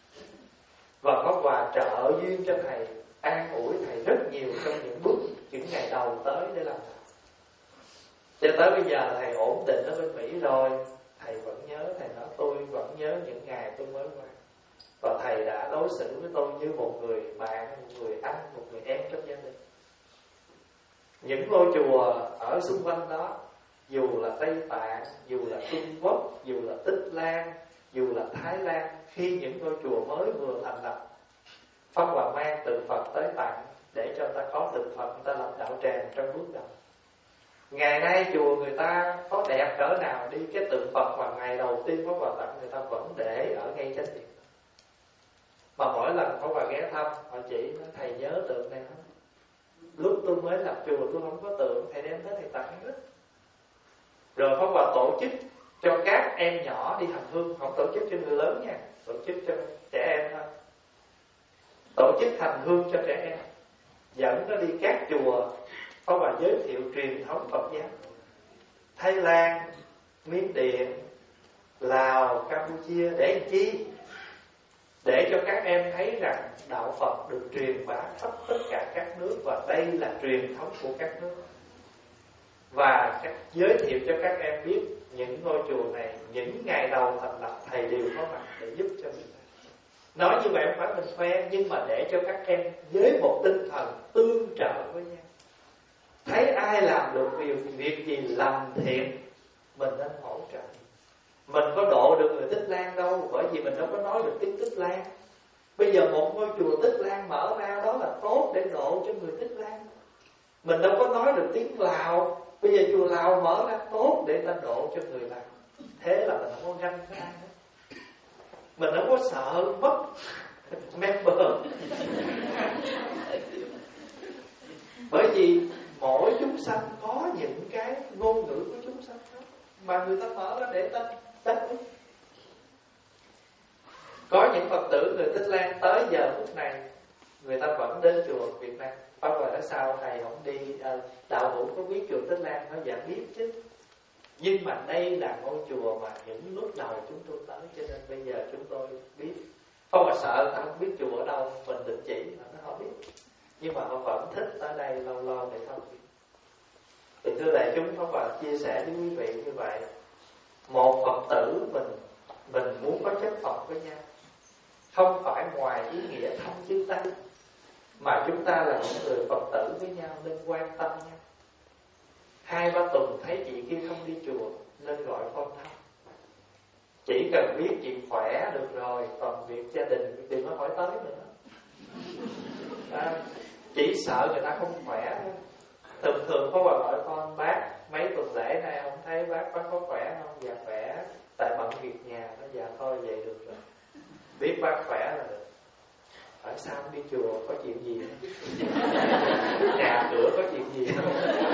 Speaker 2: và Pháp Hòa trợ duyên cho thầy, an ủi thầy rất nhiều trong những bước, những ngày đầu tới để làm thầy. Cho tới bây giờ thầy ổn định ở bên Mỹ rồi, thầy vẫn nhớ, thầy nói tôi vẫn nhớ những ngày tôi mới qua. Và thầy đã đối xử với tôi như một người bạn, một người anh, một người em trong gia đình. Những ngôi chùa ở xung quanh đó, dù là Tây Tạng, dù là Trung Quốc, dù là Tích Lan, dù là Thái Lan, khi những ngôi chùa mới vừa thành lập, Pháp Hòa mang tượng Phật tới tặng để cho ta có tượng Phật, người ta làm đạo tràng trong bước đầu. Ngày nay chùa người ta có đẹp cỡ nào đi, cái tượng Phật mà ngày đầu tiên Pháp Hòa tặng người ta vẫn để ở ngay chánh điện. Mà mỗi lần Pháp Hòa ghé thăm, họ chỉ nói thầy nhớ tượng này không? Lúc tôi mới lập chùa tôi không có tượng, thầy đem tới thầy tặng hết. Rồi Pháp Hòa tổ chức cho các em nhỏ đi hành hương, không tổ chức cho người lớn nha, tổ chức cho trẻ em thôi. Tổ chức hành hương cho trẻ em, dẫn nó đi các chùa. Pháp Hòa giới thiệu truyền thống Phật giáo Thái Lan, Miến Điện, Lào, Campuchia. Để làm chi? Để cho các em thấy rằng đạo Phật được truyền bá khắp tất cả các nước, và đây là truyền thống của các nước. Và giới thiệu cho các em biết những ngôi chùa này, những ngày đầu thành lập thầy đều có mặt để giúp cho người ta. Nói như vậy không phải mình khoe, nhưng mà để cho các em với một tinh thần tương trợ với nhau. Thấy ai làm được việc, việc gì làm thiện, mình nên hỗ trợ. Mình có độ được người Tích Lan đâu, bởi vì mình đâu có nói được tiếng Tích Lan. Bây giờ một ngôi chùa Tích Lan mở ra, đó là tốt để độ cho người Tích Lan. Mình đâu có nói được tiếng Lào, bây giờ chùa Lào mở ra tốt để ta độ cho người Lào. Thế là mình không có ganh với ai hết. Mình không có sợ mất member. Bởi vì mỗi chúng sanh có những cái ngôn ngữ của chúng sanh đó, mà người ta mở ra để ta đáp ứng. Có những Phật tử người Tích Lan tới giờ phút này người ta vẫn đến chùa Việt Nam. Pháp Hòa nói sao thầy không đi à, đạo hữu có biết chùa Tích Lan? Nó dạ biết chứ, nhưng mà đây là ngôi chùa mà những lúc đầu chúng tôi tới, cho nên bây giờ chúng tôi biết. Không mà sợ ta không biết chùa ở đâu, mình định chỉ mà nó không biết, nhưng mà họ vẫn thích tới đây lâu lâu để thăm. Thì thưa đại chúng, Pháp Hòa chia sẻ với quý vị như vậy. Một Phật tử mình mình muốn có chất Phật với nhau, không phải ngoài ý nghĩa thăm chư tăng, Mà chúng ta là những người Phật tử với nhau nên quan tâm nhau. Hai ba tuần thấy chị kia không đi chùa nên gọi con thăm. Chỉ cần biết chị khỏe được rồi, còn việc gia đình đừng có hỏi tới nữa. À, chỉ sợ người ta không khỏe. Thường thường có bà gọi con: bác mấy tuần lễ nay không thấy bác, bác có khỏe không? Dạ khỏe, tại bận việc nhà. Nó dạ thôi vậy được rồi, biết bác khỏe là được. Ở sao không đi chùa, có chuyện gì không? Nhà cửa có chuyện gì không?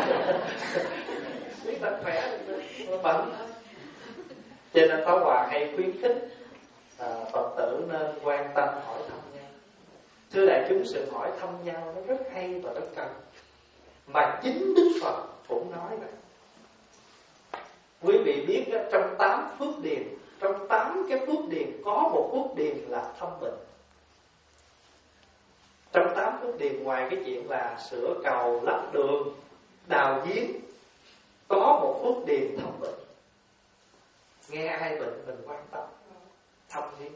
Speaker 2: Biết bác khỏe được rồi, bận. Cho nên Pháp Hòa hay khuyến khích à, Phật tử nên quan tâm hỏi thăm nhau. Thưa đại chúng, sự hỏi thăm nhau nó rất hay và rất cần. Mà chính Đức Phật cũng nói vậy. Quý vị biết đó, trong tám phước điền, trong tám cái phước điền có một phước điền là thăm bệnh. Trong tám phước điền, ngoài cái chuyện là sửa cầu, lắp đường, đào giếng, có một phước điền thăm bệnh. Nghe ai bệnh mình quan tâm, thăm đi.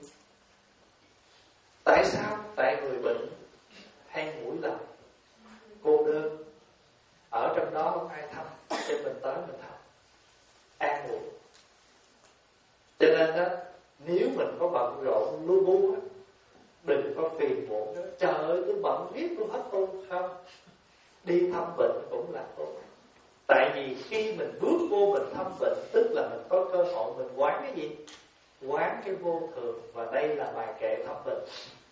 Speaker 2: Tại sao? Tại người bệnh hay mũi lòng, cô đơn, ở trong đó không ai thăm, cho mình tới mình thăm, an ủi. Cho nên đó, nếu mình có bận rộn lu bu, đừng có phiền muộn đó. Trời ơi, tôi bận biết tôi hết tu không? Đi thăm bệnh cũng là tốt. Tại vì khi mình bước vô mình thăm bệnh, tức là mình có cơ hội mình quán cái gì? Quán cái vô thường. Và đây là bài kệ thăm bệnh.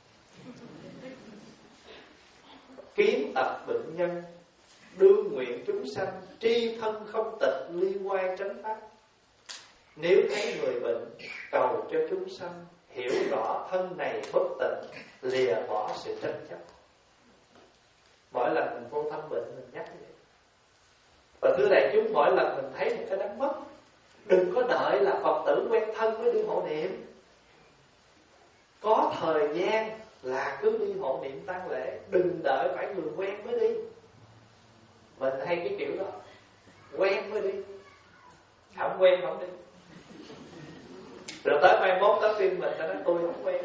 Speaker 2: Kiến tập bệnh nhân, đương nguyện chúng sanh, tri thân không tịch, ly quay tránh pháp. Nếu thấy người bệnh, cầu cho chúng sanh, hiểu rõ thân này bất tịnh, lìa bỏ sự tranh chấp. Mỗi lần mình vô thăm bệnh mình nhắc vậy. Và thưa đại chúng, mỗi lần mình thấy một cái đắng mất, đừng có đợi là Phật tử quen thân mới đi hộ niệm. Có thời gian là cứ đi hộ niệm tang lễ, đừng đợi phải người quen mới đi. Mình hay cái kiểu đó, quen mới đi, không quen không đi. Rồi tới mai mốt tới phim mình, ta nói tôi không quen.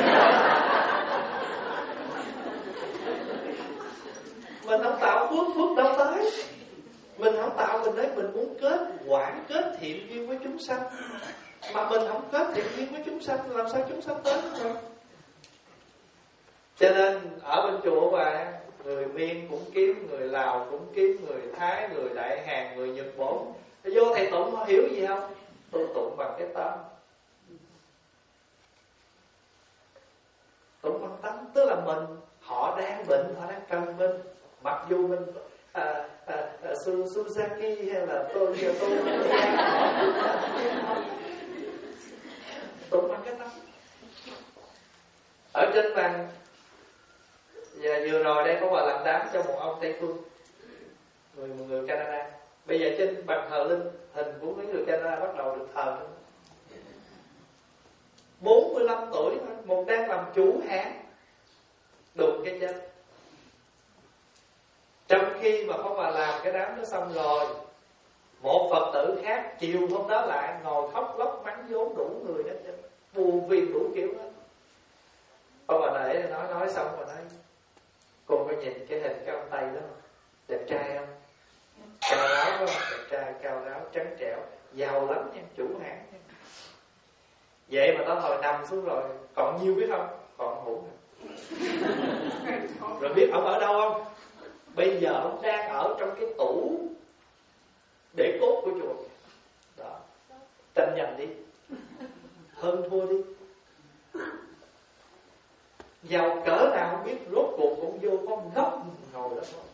Speaker 2: Mình không tạo phước, phước đâu tới. Mình không tạo, mình nói mình muốn kết quả, kết thiện duyên với chúng sanh, mà mình không kết thiện duyên với chúng sanh, làm sao chúng sanh tới rồi? Cho nên ở bên chùa và người Miên cũng kiếm, người Lào cũng kiếm, người Thái, người Đại Hàn, người Nhật Bản. Vô thầy tụng họ hiểu gì không? Tôi tụng bằng cái tâm. Tụng bằng tâm, tức là mình, họ đang bệnh, họ đang cần mình. Mặc dù mình à, à, à, Su, Suzaki hay là tôi tôi tôi tụng bằng cái tâm. Ở trên bàn và vừa rồi đây có quà làm đám cho một ông Tây Phương, người người Canada. Bây giờ trên bàn thờ linh, hình của mấy người Canada bắt đầu được thờ. bốn mươi lăm tuổi thôi, một đang làm chủ hãng, đụng cái chết. Trong khi mà không mà làm cái đám đó xong rồi, một Phật tử khác chiều hôm đó lại ngồi khóc lóc mắng vốn đủ người hết trơn, buồn phiền đủ kiểu hết. Ông bà để nói nói xong rồi nói: cô có nhìn cái hình cái ông Tây đó không? Đẹp trai không? Cao ráo không? Đẹp trai, cao ráo, trắng trẻo, giàu lắm nha, chủ hãng nha. Vậy mà tao hồi nằm xuống rồi, còn nhiêu biết không? Còn hủ. Rồi biết ông ở đâu không? Bây giờ ông đang ở trong cái tủ để cốt của chùa. Đó, tranh giành đi, hơn thua đi. Giàu cỡ nào không biết, rốt cuộc cũng vô có một góc ngồi đó thôi.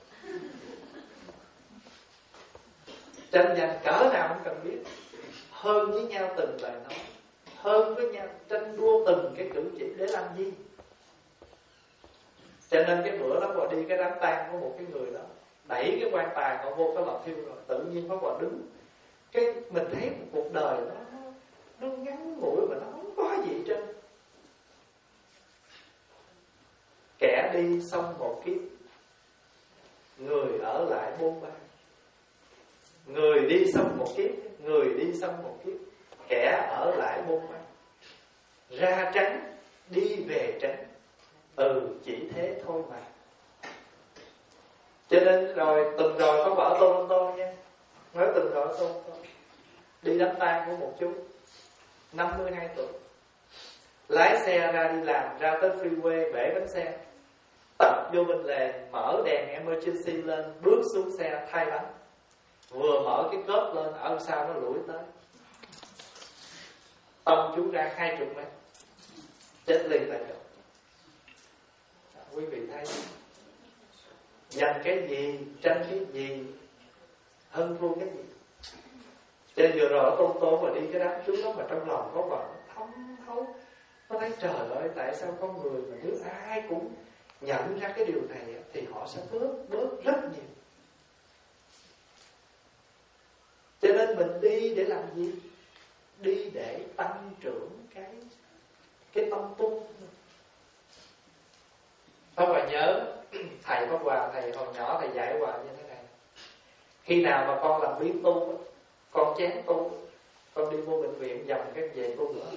Speaker 2: Tranh giành cỡ nào không cần biết, hơn với nhau từng lời nói, hơn với nhau, tranh đua từng cái cử chỉ để làm gì? Cho nên cái bữa đó họ đi cái đám tang của một cái người đó, đẩy cái quan tài họ vô cái lò thiêu rồi, tự nhiên nó còn đứng. Cái mình thấy một cuộc đời nó nó ngắn ngủi mà nó không có gì hết trơn. Kẻ đi xong một kiếp, người ở lại bôn ba. Người đi xong một kiếp, người đi xong một kiếp, kẻ ở lại bôn ba. Ra tránh, đi về tránh. Ừ, chỉ thế thôi mà. Cho nên rồi tuần rồi có vợ Tôn Tôn nha, nói tuần rồi Tôn Tôn đi đám tang của một chú năm mươi hai tuổi, lái xe ra đi làm, ra tới freeway bể bánh xe, tập vô bên lề, mở đèn emergency lên, bước xuống xe thay bánh, vừa mở cái cốp lên, ở sau nó lủi tới, tông chú ra hai chục mét, chết liền tại chỗ. Quý vị thấy giành cái gì, tranh cái gì, hơn thua cái gì. Cho vừa rồi Tôn Tôn mà đi cái đám chú đó mà trong lòng có vợ thấm thấu, nó thấy trời ơi, tại sao con người mà nếu ai cũng nhận ra cái điều này thì họ sẽ bớt bớt rất nhiều. Cho nên mình đi để làm gì? Đi để tăng trưởng cái cái tâm tu. Pháp Hòa nhớ thầy Pháp Hòa, thầy hồi nhỏ thầy dạy Hòa như thế này: khi nào mà con làm biến tu, con chán tu, con đi vô bệnh viện dầm cái về tu nữa.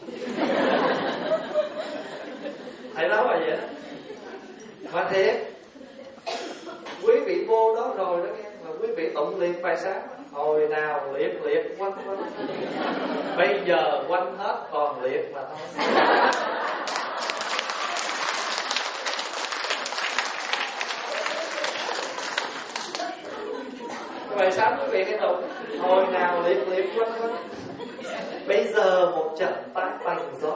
Speaker 2: Thầy nói là vậy đó. Mà thiệt, quý vị vô đó rồi đó nghe, mà quý vị tụng liệt bài sáng, hồi nào liệt liệt quanh quanh, bây giờ quanh hết còn liệt mà thôi. Bài sáng quý vị cái tụng, hồi nào liệt liệt quanh quanh, bây giờ một trận tan tành gió.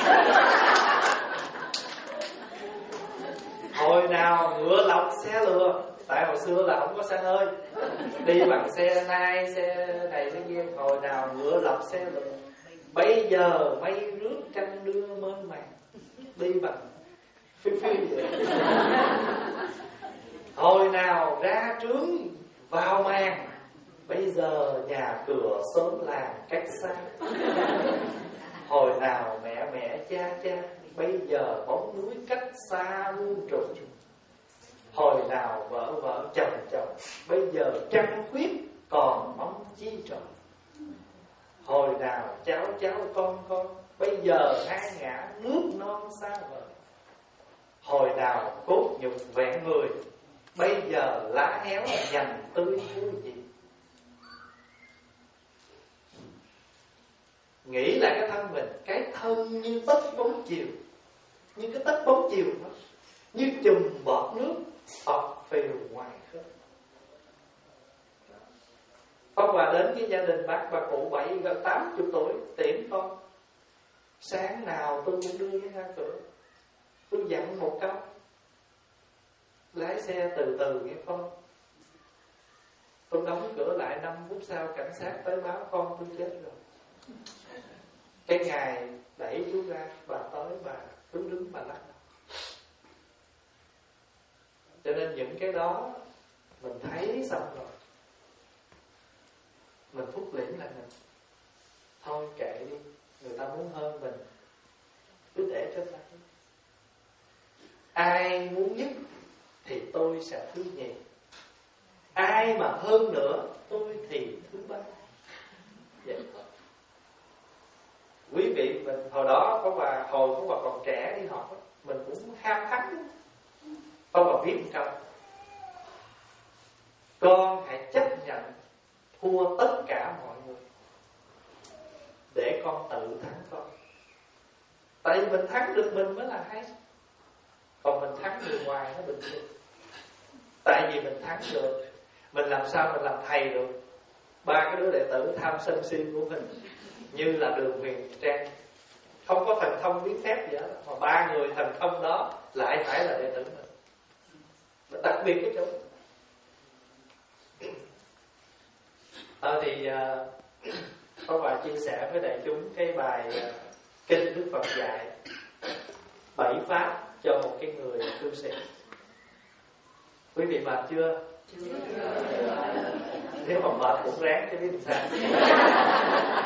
Speaker 2: Hồi nào ngựa lọc xe lừa, tại hồi xưa là không có xe hơi, đi bằng xe nai, xe này xe kia. Hồi nào ngựa lọc xe lừa, bây giờ mây rước trăng đưa mơn màng, đi bằng phi phi vậy. Hồi nào ra trướng vào màn, bây giờ nhà cửa xóm làng cách xa. Hồi nào mẹ mẹ cha cha, bây giờ bóng núi cách xa muôn trùng. Hồi nào vợ vợ chồng chồng, bây giờ trăng khuyết còn mong chi tròn. Hồi nào cháu cháu con con, bây giờ hai ngã nước non xa vời. Hồi nào cốt nhục vẹn người, bây giờ lá héo nhành tươi vui gì. Nghĩ lại cái thân mình, cái thân như tất bóng chiều, như cái tất bóng chiều đó, như chùm bọt nước ọc phèo ngoài khơi. Pháp Hòa đến cái gia đình bác bà cụ bảy gần tám chục tuổi tiễn con. Sáng nào tôi cũng đưa cái ra cửa, tôi dặn một câu: lái xe từ từ nghe con. Tôi đóng cửa lại, năm phút sau cảnh sát tới báo con tôi chết rồi. Cái ngày đẩy chú ra, bà tới bà cứ đứng bà lắc. Cho nên những cái đó mình thấy xong rồi, mình phúc liễn lại mình, thôi kệ đi, người ta muốn hơn mình, cứ để cho ta. Ai muốn nhất thì tôi sẽ thứ nhì, ai mà hơn nữa tôi thì thứ ba. Vậy thôi. Quý vị mình hồi đó có bà, hồi có bà còn trẻ đi học, mình cũng ham thắng. Có bà viết một câu: con hãy chấp nhận thua tất cả mọi người để con tự thắng con. Tại vì mình thắng được mình mới là hay, còn mình thắng người ngoài nó bình thường. Tại vì mình thắng được, mình làm sao mình làm thầy được ba cái đứa đệ tử tham sân si của mình, như là Đường, Huyền, Trang, không có thần thông biết phép gì hết, mà ba người thần thông đó lại phải là đệ tử mình. Đặc biệt cái chỗ ờ, thì uh, có bài chia sẻ với đại chúng cái bài uh, kinh Đức Phật dạy bảy pháp cho một cái người cư sĩ. Quý vị mệt chưa? Chưa. Nếu mà mệt cũng ráng chứ biết sao.